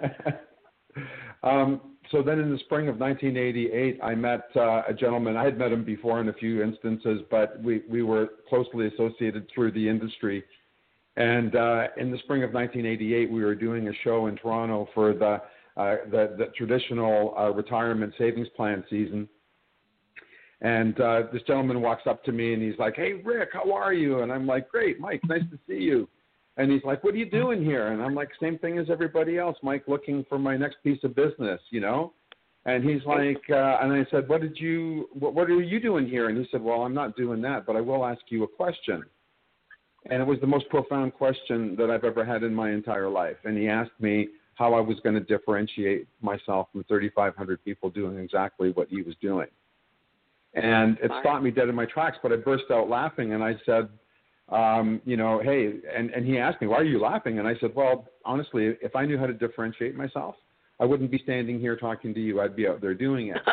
um, so then in the spring of nineteen eighty-eight, I met uh, a gentleman. I had met him before in a few instances, but we, we were closely associated through the industry. And uh, in the spring of nineteen eighty-eight, we were doing a show in Toronto for the, uh, the, the traditional uh, retirement savings plan season. And uh, this gentleman walks up to me and he's like, "Hey, Rick, how are you?" And I'm like, "Great, Mike, nice to see you." And he's like, "What are you doing here?" And I'm like, "Same thing as everybody else, Mike, looking for my next piece of business, you know?" And he's like, uh, and I said, "What did you, what, what are you doing here?" And he said, "Well, I'm not doing that, but I will ask you a question." And it was the most profound question that I've ever had in my entire life. And he asked me how I was going to differentiate myself from thirty-five hundred people doing exactly what he was doing. And it stopped me dead in my tracks, but I burst out laughing and I said, um, you know, hey, and, and he asked me, "Why are you laughing?" And I said, well, honestly, if I knew how to differentiate myself, I wouldn't be standing here talking to you. I'd be out there doing it.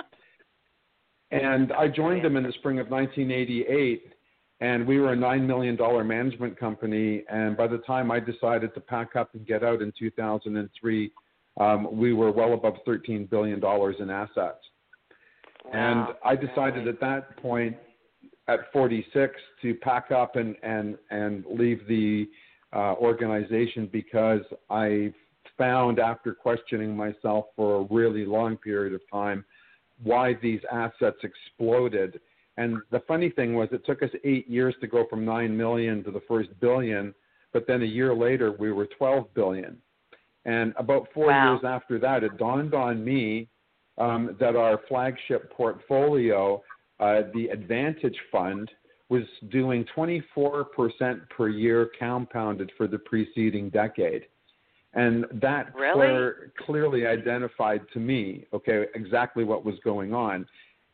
And I joined him in the spring of nineteen eighty-eight, and we were a nine million dollars management company. And by the time I decided to pack up and get out in two thousand three, um, we were well above thirteen billion dollars in assets. Wow. And I decided really? at that point, at forty-six, to pack up and, and, and leave the uh, organization because I found, after questioning myself for a really long period of time, why these assets exploded. And the funny thing was, it took us eight years to go from nine million to the first billion, but then a year later we were twelve billion. And about four wow. years after that, it dawned on me um, that our flagship portfolio, uh, the Advantage Fund, was doing twenty-four percent per year compounded for the preceding decade. And that really? clear, clearly identified to me, okay, exactly what was going on.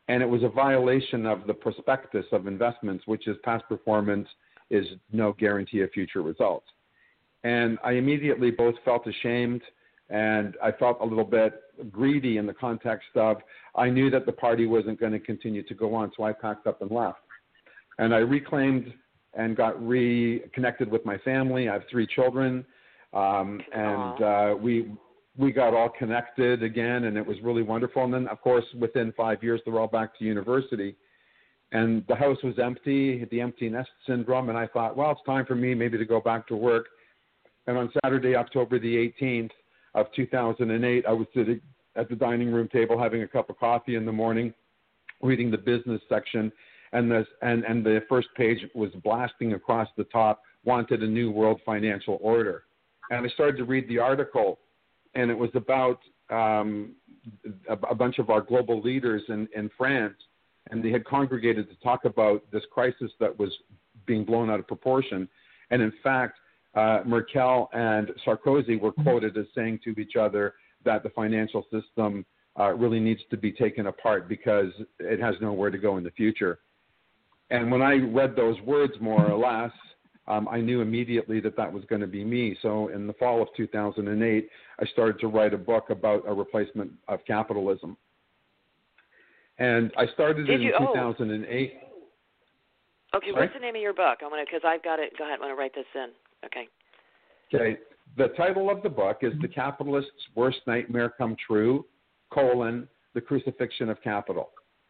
And it was a violation of the prospectus of investments, which is past performance is no guarantee of future results. And I immediately both felt ashamed and I felt a little bit greedy in the context of I knew that the party wasn't going to continue to go on, so I packed up and left. And I reclaimed and got reconnected with my family. I have three children, um, and uh, we we got all connected again, and it was really wonderful. And then, of course, within five years, they're all back to university. And the house was empty, the empty nest syndrome, and I thought, well, it's time for me maybe to go back to work. And on Saturday, October the eighteenth of two thousand eight, I was sitting at the dining room table having a cup of coffee in the morning, reading the business section, and, this, and, and the first page was blasting across the top, wanted a new world financial order. And I started to read the article, and it was about um, a, a bunch of our global leaders in, in France, and they had congregated to talk about this crisis that was being blown out of proportion. And in fact, uh, Merkel and Sarkozy were quoted as saying to each other that the financial system uh, really needs to be taken apart because it has nowhere to go in the future. And when I read those words, more or less, um, I knew immediately that that was going to be me. So in the fall of two thousand eight, I started to write a book about a replacement of capitalism. And I started Did it in you? two thousand eight. Oh. Okay, Sorry? what's the name of your book? I want to, because I've got it. Go ahead, I want to write this in. Okay. Okay. The title of the book is The Capitalist's Worst Nightmare Come True, colon, The Crucifixion of Capital.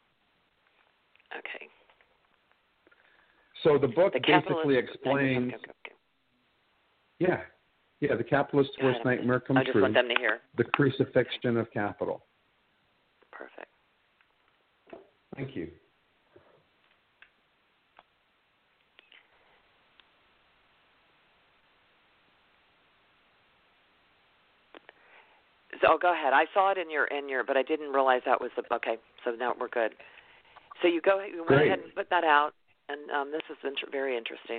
Okay. So the book The basically explains. Okay, okay, okay. Yeah. Yeah, The Capitalist's Go Worst ahead. Nightmare Come I just True, want them to hear. The Crucifixion of Capital. Perfect. Thank you. So, oh, go ahead. I saw it in your in your, but I didn't realize that was the. Okay, so now we're good. So you go. You went Great. ahead and put that out, and um, this has been very interesting.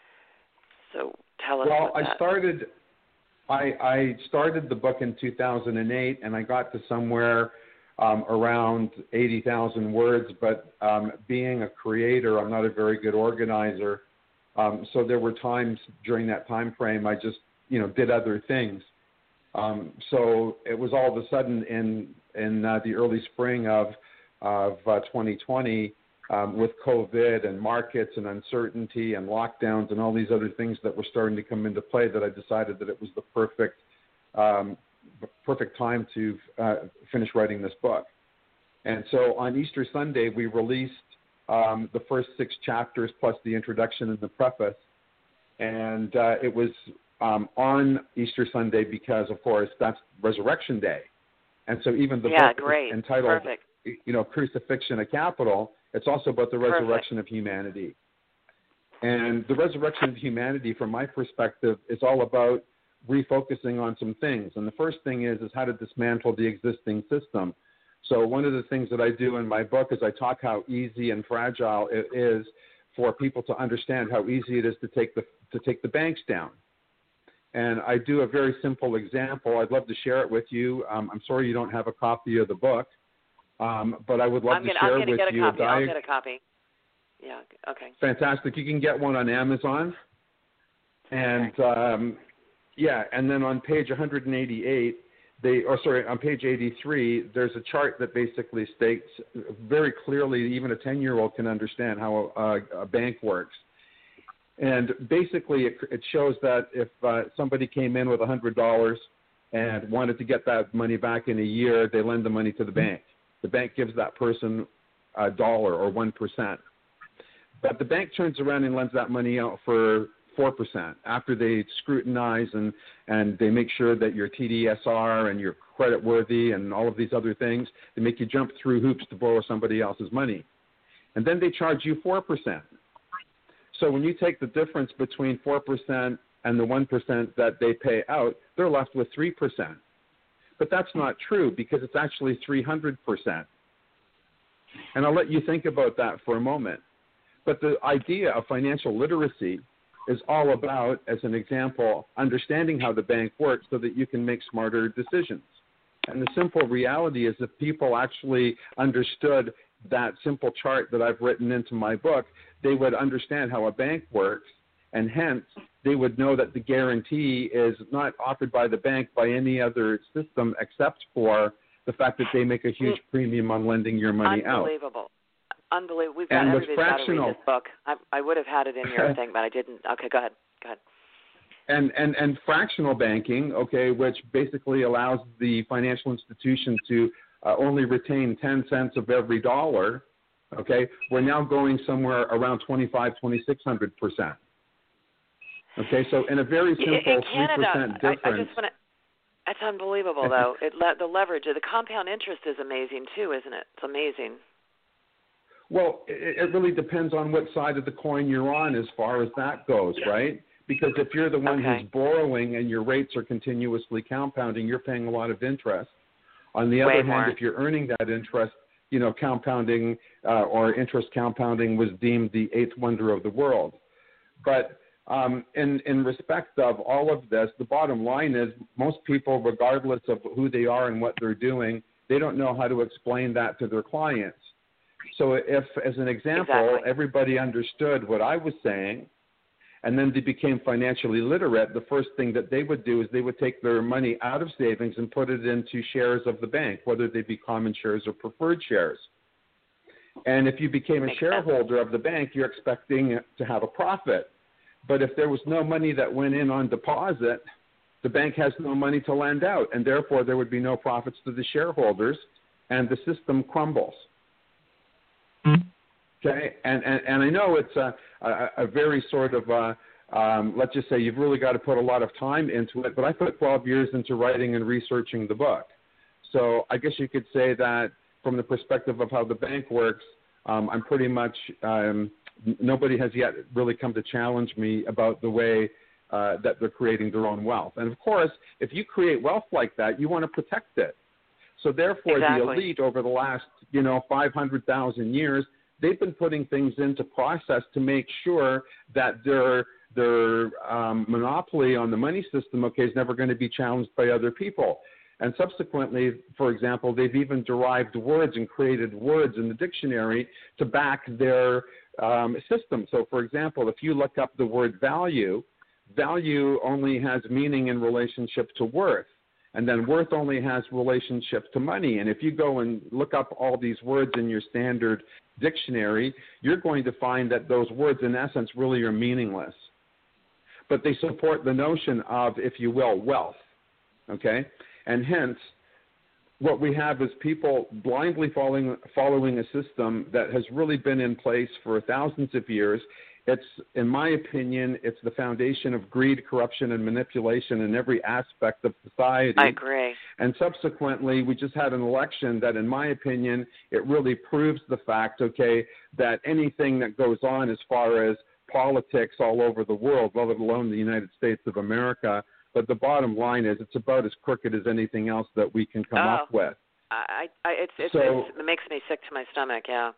So tell us. Well, about I that. started. I, I started the book in two thousand eight, and I got to somewhere um, around eighty thousand words. But um, being a creator, I'm not a very good organizer. Um, so there were times during that time frame I just, you know, did other things. Um, so it was all of a sudden in in uh, the early spring of of uh, twenty twenty, um, with COVID and markets and uncertainty and lockdowns and all these other things that were starting to come into play, that I decided that it was the perfect um, perfect time to uh, finish writing this book. And so on Easter Sunday, we released um, the first six chapters plus the introduction and the preface, and uh, it was Um, on Easter Sunday because, of course, that's Resurrection Day. And so even the yeah, book great. is entitled, Perfect. you know, Crucifixion of Capital, it's also about the resurrection Perfect. of humanity. And the resurrection of humanity, from my perspective, is all about refocusing on some things. And the first thing is, is how to dismantle the existing system. So one of the things that I do in my book is I talk how easy and fragile it is for people to understand how easy it is to take the to take the banks down. And I do a very simple example. I'd love to share it with you. Um, I'm sorry you don't have a copy of the book, um, but I would love I'm to gonna, share I'm gonna with get a you copy. a diagram. I'll get a copy. Yeah. Okay. Fantastic. You can get one on Amazon. And okay. um, yeah, and then on page one eighty-eight, they, or sorry, on page eighty-three, there's a chart that basically states very clearly, even a ten-year-old can understand how a, a bank works. And basically, it, it shows that if uh, somebody came in with one hundred dollars and wanted to get that money back in a year, they lend the money to the bank. The bank gives that person a dollar or one percent. But the bank turns around and lends that money out for four percent after they scrutinize and, and they make sure that your T D S R and you're credit worthy and all of these other things. They make you jump through hoops to borrow somebody else's money. And then they charge you four percent. So when you take the difference between four percent and the one percent that they pay out, they're left with three percent. But that's not true because it's actually three hundred percent. And I'll let you think about that for a moment. But the idea of financial literacy is all about, as an example, understanding how the bank works so that you can make smarter decisions. And the simple reality is if people actually understood that simple chart that I've written into my book, they would understand how a bank works, and hence they would know that the guarantee is not offered by the bank by any other system except for the fact that they make a huge premium on lending your money Unbelievable. out. Unbelievable. Unbelievable. We've got And with everybody's got to read fractional, this book. I, I would have had it in your thing, but I didn't. Okay, go ahead. Go ahead. And, and, and fractional banking, okay, which basically allows the financial institution to uh, only retain ten cents of every dollar, okay, we're now going somewhere around twenty-five, twenty-six hundred percent. Okay, so in a very simple in Canada, three percent difference. I, I just want to, it's unbelievable, though. It le- the leverage, the compound interest is amazing, too, isn't it? It's amazing. Well, it, it really depends on what side of the coin you're on as far as that goes, right? Because if you're the one okay. who's borrowing and your rates are continuously compounding, you're paying a lot of interest. On the other Way hand, more. if you're earning that interest, you know, compounding uh, or interest compounding was deemed the eighth wonder of the world. But um, in, in respect of all of this, the bottom line is most people, regardless of who they are and what they're doing, they don't know how to explain that to their clients. So if, as an example, exactly. everybody understood what I was saying, and then they became financially literate, the first thing that they would do is they would take their money out of savings and put it into shares of the bank, whether they be common shares or preferred shares. And if you became a Makes shareholder sense. of the bank, you're expecting to have a profit. But if there was no money that went in on deposit, the bank has no money to lend out, and therefore there would be no profits to the shareholders, and the system crumbles. Okay, and, and, and I know it's a, a, a very sort of, uh, um, let's just say you've really got to put a lot of time into it, but I put twelve years into writing and researching the book. So I guess you could say that from the perspective of how the bank works, um, I'm pretty much, um, nobody has yet really come to challenge me about the way uh, that they're creating their own wealth. And of course, if you create wealth like that, you want to protect it. So therefore, exactly. the elite over the last, you know, five hundred thousand years, they've been putting things into process to make sure that their their um, monopoly on the money system, okay, is never going to be challenged by other people. And subsequently, for example, they've even derived words and created words in the dictionary to back their um, system. So, for example, if you look up the word value, value only has meaning in relationship to worth. And then worth only has relationship to money. And if you go and look up all these words in your standard dictionary, you're going to find that those words, in essence, really are meaningless. But they support the notion of, if you will, wealth. Okay? And hence, what we have is people blindly following, following a system that has really been in place for thousands of years. It's, in my opinion, it's the foundation of greed, corruption, and manipulation in every aspect of society. I agree. And subsequently, we just had an election that, in my opinion, it really proves the fact, okay, that anything that goes on as far as politics all over the world, let alone the United States of America, but the bottom line is it's about as crooked as anything else that we can come oh, up with. I, I, it's, it's, so, it's, it makes me sick to my stomach, yeah.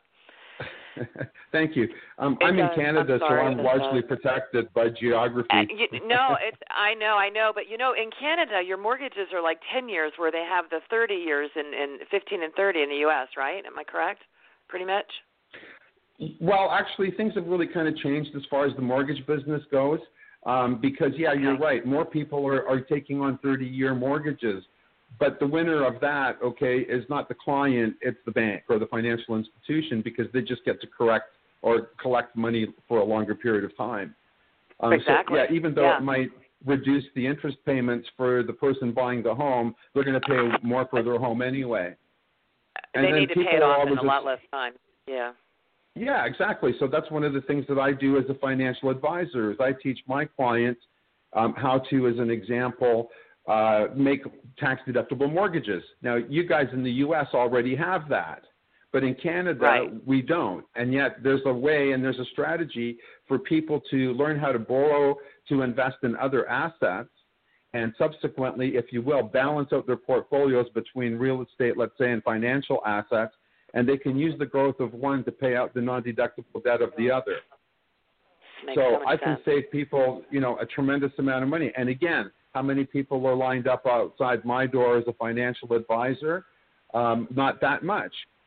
Thank you. Um, It I'm in does. Canada, I'm so sorry, I'm it largely does. protected by geography. Uh, you, no, it's I know, I know, but you know, in Canada, your mortgages are like ten years, where they have the thirty years and, and fifteen and thirty in the U S. Right? Am I correct? Pretty much. Well, actually, things have really kind of changed as far as the mortgage business goes, um, because yeah, okay. you're right. More people are, are taking on thirty-year mortgages. But the winner of that, okay, is not the client, it's the bank or the financial institution, because they just get to correct or collect money for a longer period of time. Um, exactly. So, yeah, even though yeah. it might reduce the interest payments for the person buying the home, they're going to pay more for their home anyway. And they then need to pay people it are off in always a lot less time. Yeah. Yeah, exactly. So that's one of the things that I do as a financial advisor is I teach my clients um, how to, as an example, uh, make tax-deductible mortgages. Now, you guys in the U S already have that, but in Canada, right. we don't. And yet there's a way and there's a strategy for people to learn how to borrow to invest in other assets and subsequently, if you will, balance out their portfolios between real estate, let's say, and financial assets, and they can use the growth of one to pay out the non-deductible debt of the other. Makes so so much I can sense. save people, you know, a tremendous amount of money. And again, how many people are lined up outside my door as a financial advisor? Um, not that much.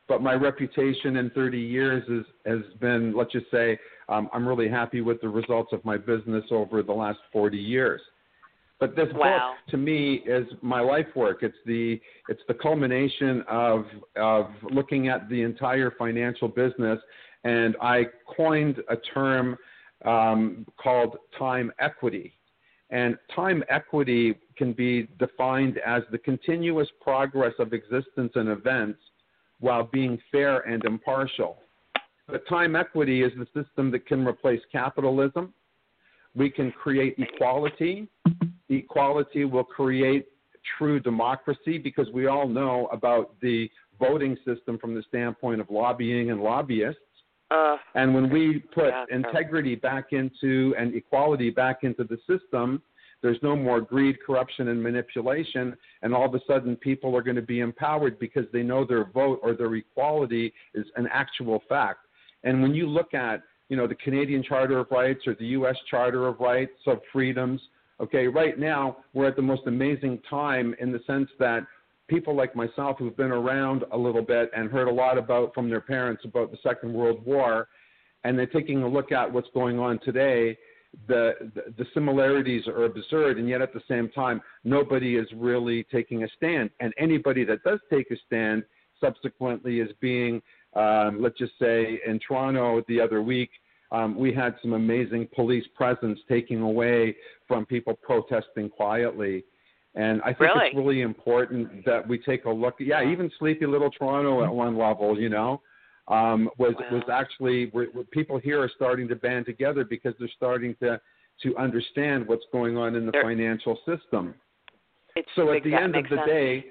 but my reputation in thirty years is, has been, let's just say, um, I'm really happy with the results of my business over the last forty years. But this wow. book, to me, is my life work. It's the it's the culmination of of looking at the entire financial business, and I coined a term um, called time equity. And time equity can be defined as the continuous progress of existence and events while being fair and impartial. But time equity is the system that can replace capitalism. We can create equality. Equality will create true democracy, because we all know about the voting system from the standpoint of lobbying and lobbyists. Uh, and when we put yeah, integrity back into and equality back into the system, there's no more greed, corruption, and manipulation. And all of a sudden, people are going to be empowered because they know their vote or their equality is an actual fact. And when you look at, you know, the Canadian Charter of Rights or the U S Charter of Rights of Freedoms, okay, right now we're at the most amazing time in the sense that people like myself who've been around a little bit and heard a lot about from their parents about the Second World War, and they're taking a look at what's going on today, the, the, the similarities are absurd, and yet at the same time, nobody is really taking a stand. And anybody that does take a stand subsequently is being, um, let's just say, in Toronto the other week, Um, we had some amazing police presence taking away from people protesting quietly. And I think really? it's really important that we take a look. Yeah, even Sleepy Little Toronto at one level, you know, um, was wow. was actually where, where people here are starting to band together because they're starting to, to understand what's going on in the they're, financial system. It's so at the end of the sense. day,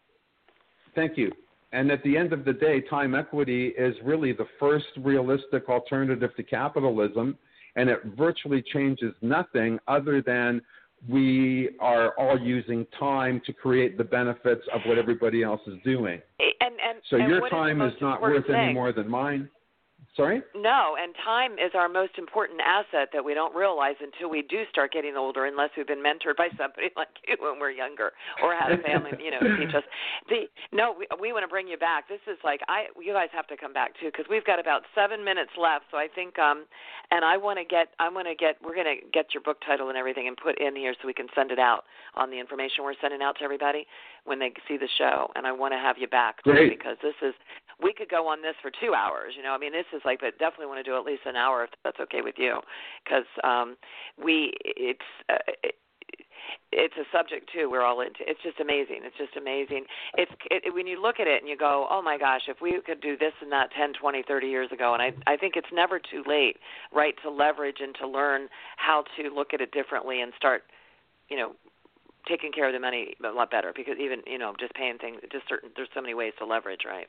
thank you. And at the end of the day, time equity is really the first realistic alternative to capitalism, and it virtually changes nothing other than we are all using time to create the benefits of what everybody else is doing. And, and, so and your time is, is not worth thing? any more than mine. Sorry? No, and time is our most important asset that we don't realize until we do start getting older, unless we've been mentored by somebody like you when we're younger, or had a family, you know, teach us. The no, we, we want to bring you back. This is like I, you guys have to come back too, because we've got about seven minutes left. So I think, um, and I want to get, I want to get, we're going to get your book title and everything and put in here so we can send it out on the information we're sending out to everybody when they see the show. And I want to have you back too, because this is. We could go on this for two hours, you know. I mean, this is like, but definitely want to do at least an hour if that's okay with you, because um, we, it's, uh, it, it's a subject too. We're all into. It's just amazing. It's just amazing. It's it, when you look at it and you go, oh my gosh, if we could do this and that ten, twenty, thirty years ago, and I, I think it's never too late, right, to leverage and to learn how to look at it differently and start, you know, taking care of the money a lot better, because even, you know, just paying things, just certain, there's so many ways to leverage, right?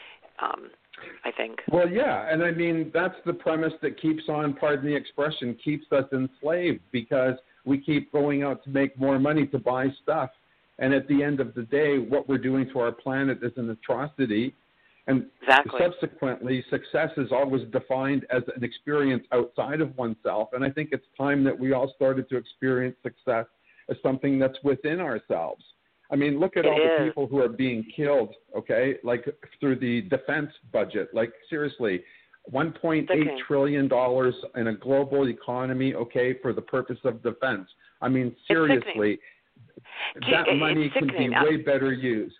Um, I think. Well, yeah, and I mean, that's the premise that keeps on, pardon the expression, keeps us enslaved, because we keep going out to make more money to buy stuff. And at the end of the day, what we're doing to our planet is an atrocity. And exactly. subsequently, success is always defined as an experience outside of oneself. And I think it's time that we all started to experience success as something that's within ourselves. I mean, look at it all is. the people who are being killed, okay, like through the defense budget. Like, seriously, one point eight okay. trillion dollars in a global economy, okay, for the purpose of defense. I mean, seriously, that it, money can be way better used.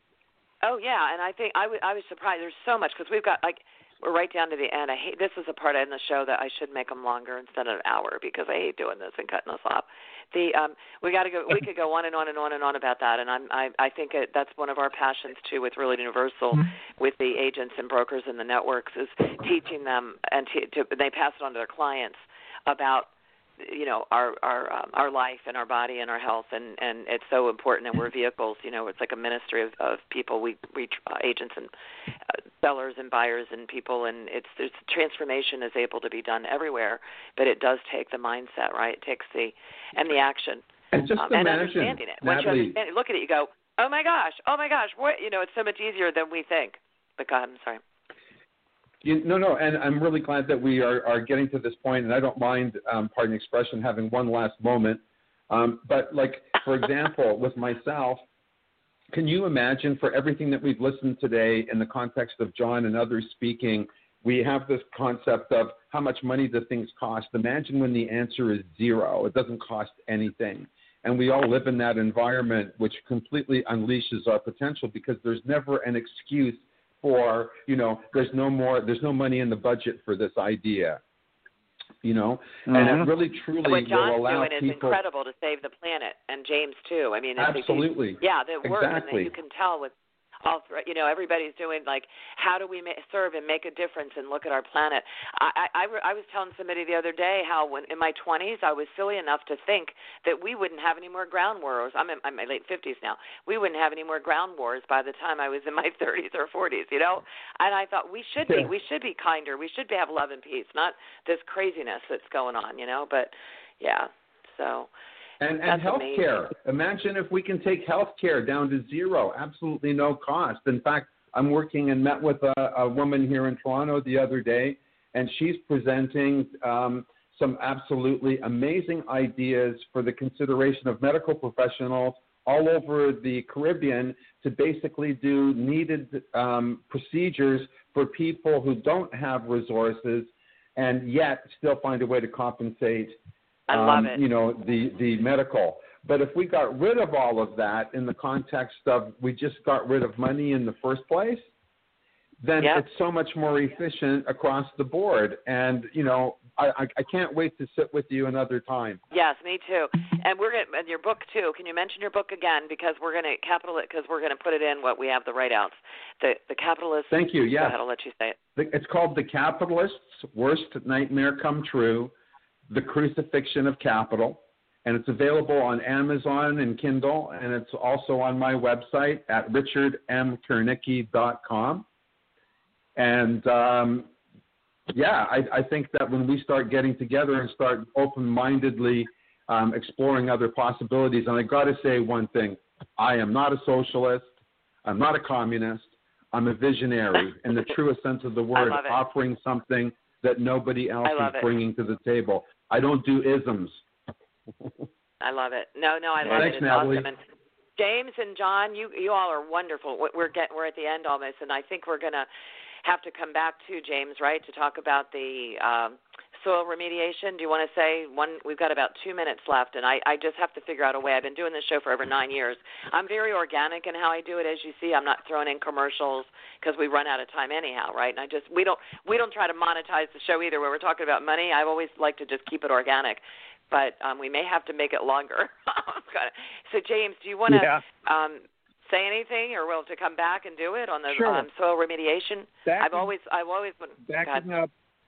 Oh, yeah, and I think I, w- I was surprised. There's so much, because we've got, like, we're right down to the end. I hate, this is a part in the show that I should make them longer instead of an hour, because I hate doing this and cutting us off. The um, we got to go. We could go on and on and on and on about that, and I'm, I I think it, that's one of our passions too with Really Universal, with the agents and brokers and the networks, is teaching them, and to, to they pass it on to their clients about, you know, our our um, our life and our body and our health, and, and it's so important. And we're vehicles, you know, it's like a ministry of, of people. We reach uh, agents and uh, sellers and buyers and people, and it's there's transformation is able to be done everywhere, but it does take the mindset, right? It takes the and the action and just um, imagine, and understanding it. Once Natalie, you understand it, look at it, you go, oh my gosh, oh my gosh, what, you know, it's so much easier than we think. But God, I'm sorry. You, no, no, and I'm really glad that we are, are getting to this point, and I don't mind, um, pardon the expression, having one last moment. Um, but, like, for example, with myself, can you imagine, for everything that we've listened today in the context of John and others speaking, we have this concept of how much money do things cost. Imagine when the answer is zero. It doesn't cost anything. And we all live in that environment, which completely unleashes our potential, because there's never an excuse for, you know, there's no more, there's no money in the budget for this idea. You know, mm-hmm. and it really truly what John's will allow doing people. is incredible to save the planet, and James too. I mean, absolutely, they, yeah, that work, exactly. and you can tell with all, you know, everybody's doing like, how do we ma- serve and make a difference and look at our planet? I, I, I was telling somebody the other day how when in my twenties I was silly enough to think that we wouldn't have any more ground wars. I'm in, I'm in my late fifties now. We wouldn't have any more ground wars by the time I was in my thirties or forties, you know. And I thought we should be, we should be kinder. We should be, have love and peace, not this craziness that's going on, you know. But yeah, so. And, and healthcare. Imagine if we can take healthcare down to zero, absolutely no cost. In fact, I'm working and met with a, a woman here in Toronto the other day, and she's presenting um, some absolutely amazing ideas for the consideration of medical professionals all over the Caribbean to basically do needed um, procedures for people who don't have resources and yet still find a way to compensate I love um, it. you know, the, the medical. But if we got rid of all of that in the context of we just got rid of money in the first place, then yep. it's so much more efficient across the board. And, you know, I, I, I can't wait to sit with you another time. Yes, me too. And we're going to, and your book too. Can you mention your book again? Because we're going to capital it, because we're going to put it in what we have the write outs. The, the Capitalist. Thank you. Yeah. I'll let you say it. It's called The Capitalist's Worst Nightmare Come True: The Crucifixion of Capital, and it's available on Amazon and Kindle, and it's also on my website at richard m kernicki dot com. And, um, yeah, I, I think that when we start getting together and start open-mindedly um, exploring other possibilities, and I got to say one thing, I am not a socialist, I'm not a communist, I'm a visionary in the truest sense of the word, offering something that nobody else is it. bringing to the table. I don't do isms. I love it. No, no, I love Thanks, it. It's Natalie. awesome. And James and John, you you all are wonderful. We're get we're at the end almost, and I think we're gonna have to come back to James, right, to talk about the um, soil remediation. Do you want to say one? We've got about two minutes left, and I, I just have to figure out a way. I've been doing this show for over nine years. I'm very organic in how I do it, as you see. I'm not throwing in commercials because we run out of time anyhow, right? And I just we don't we don't try to monetize the show either. When we're talking about money, I always like to just keep it organic. But um, we may have to make it longer. So, James, do you want to yeah. um, say anything, or will to come back and do it on the sure. um, soil remediation? Backing, I've always, I've always been backing up,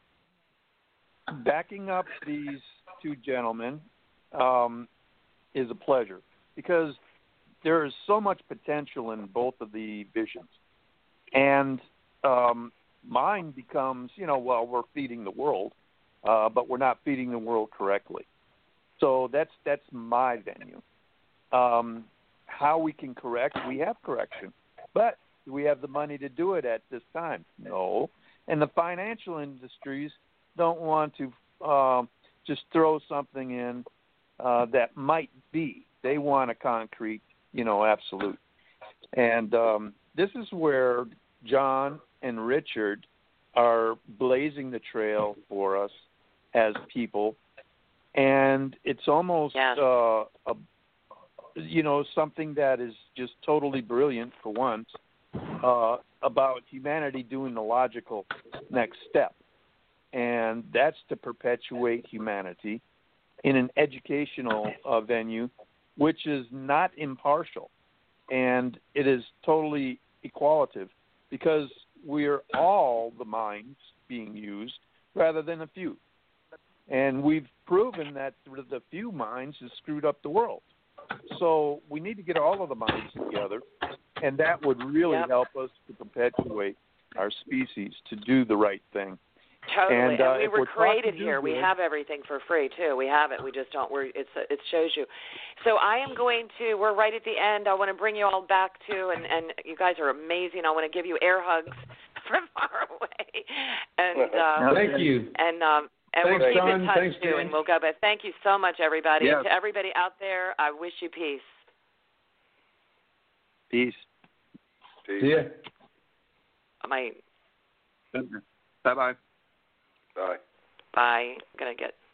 backing up these two gentlemen um, is a pleasure, because there is so much potential in both of the visions, and um, mine becomes, you know, well, we're feeding the world, uh, but we're not feeding the world correctly. So that's that's my venue. Um, how we can correct, we have correction. But do we have the money to do it at this time? No. And the financial industries don't want to um, just throw something in uh, that might be. They want a concrete, you know, absolute. And um, this is where John and Richard are blazing the trail for us as people. And it's almost, yes. uh, a, you know, something that is just totally brilliant for once, uh, about humanity doing the logical next step. And that's to perpetuate humanity in an educational uh, venue, which is not impartial. And it is totally equalitative, because we're all the minds being used rather than a few. And we've proven that the few minds has screwed up the world. So we need to get all of the minds together, and that would really yep. help us to perpetuate our species to do the right thing. Totally, and, and uh, we were created here. Good, we have everything for free too. We have it. We just don't. We're, it's it shows you. So I am going to. We're right at the end. I want to bring you all back to, and, and you guys are amazing. I want to give you air hugs from far away. And um, thank you. And um, and Thanks, we'll keep John. in touch Thanks, too, James. and we'll go. But thank you so much, everybody. Yes. And to everybody out there, I wish you peace. Peace. Peace. See ya. I might. Bye-bye. Bye. Bye. Gonna get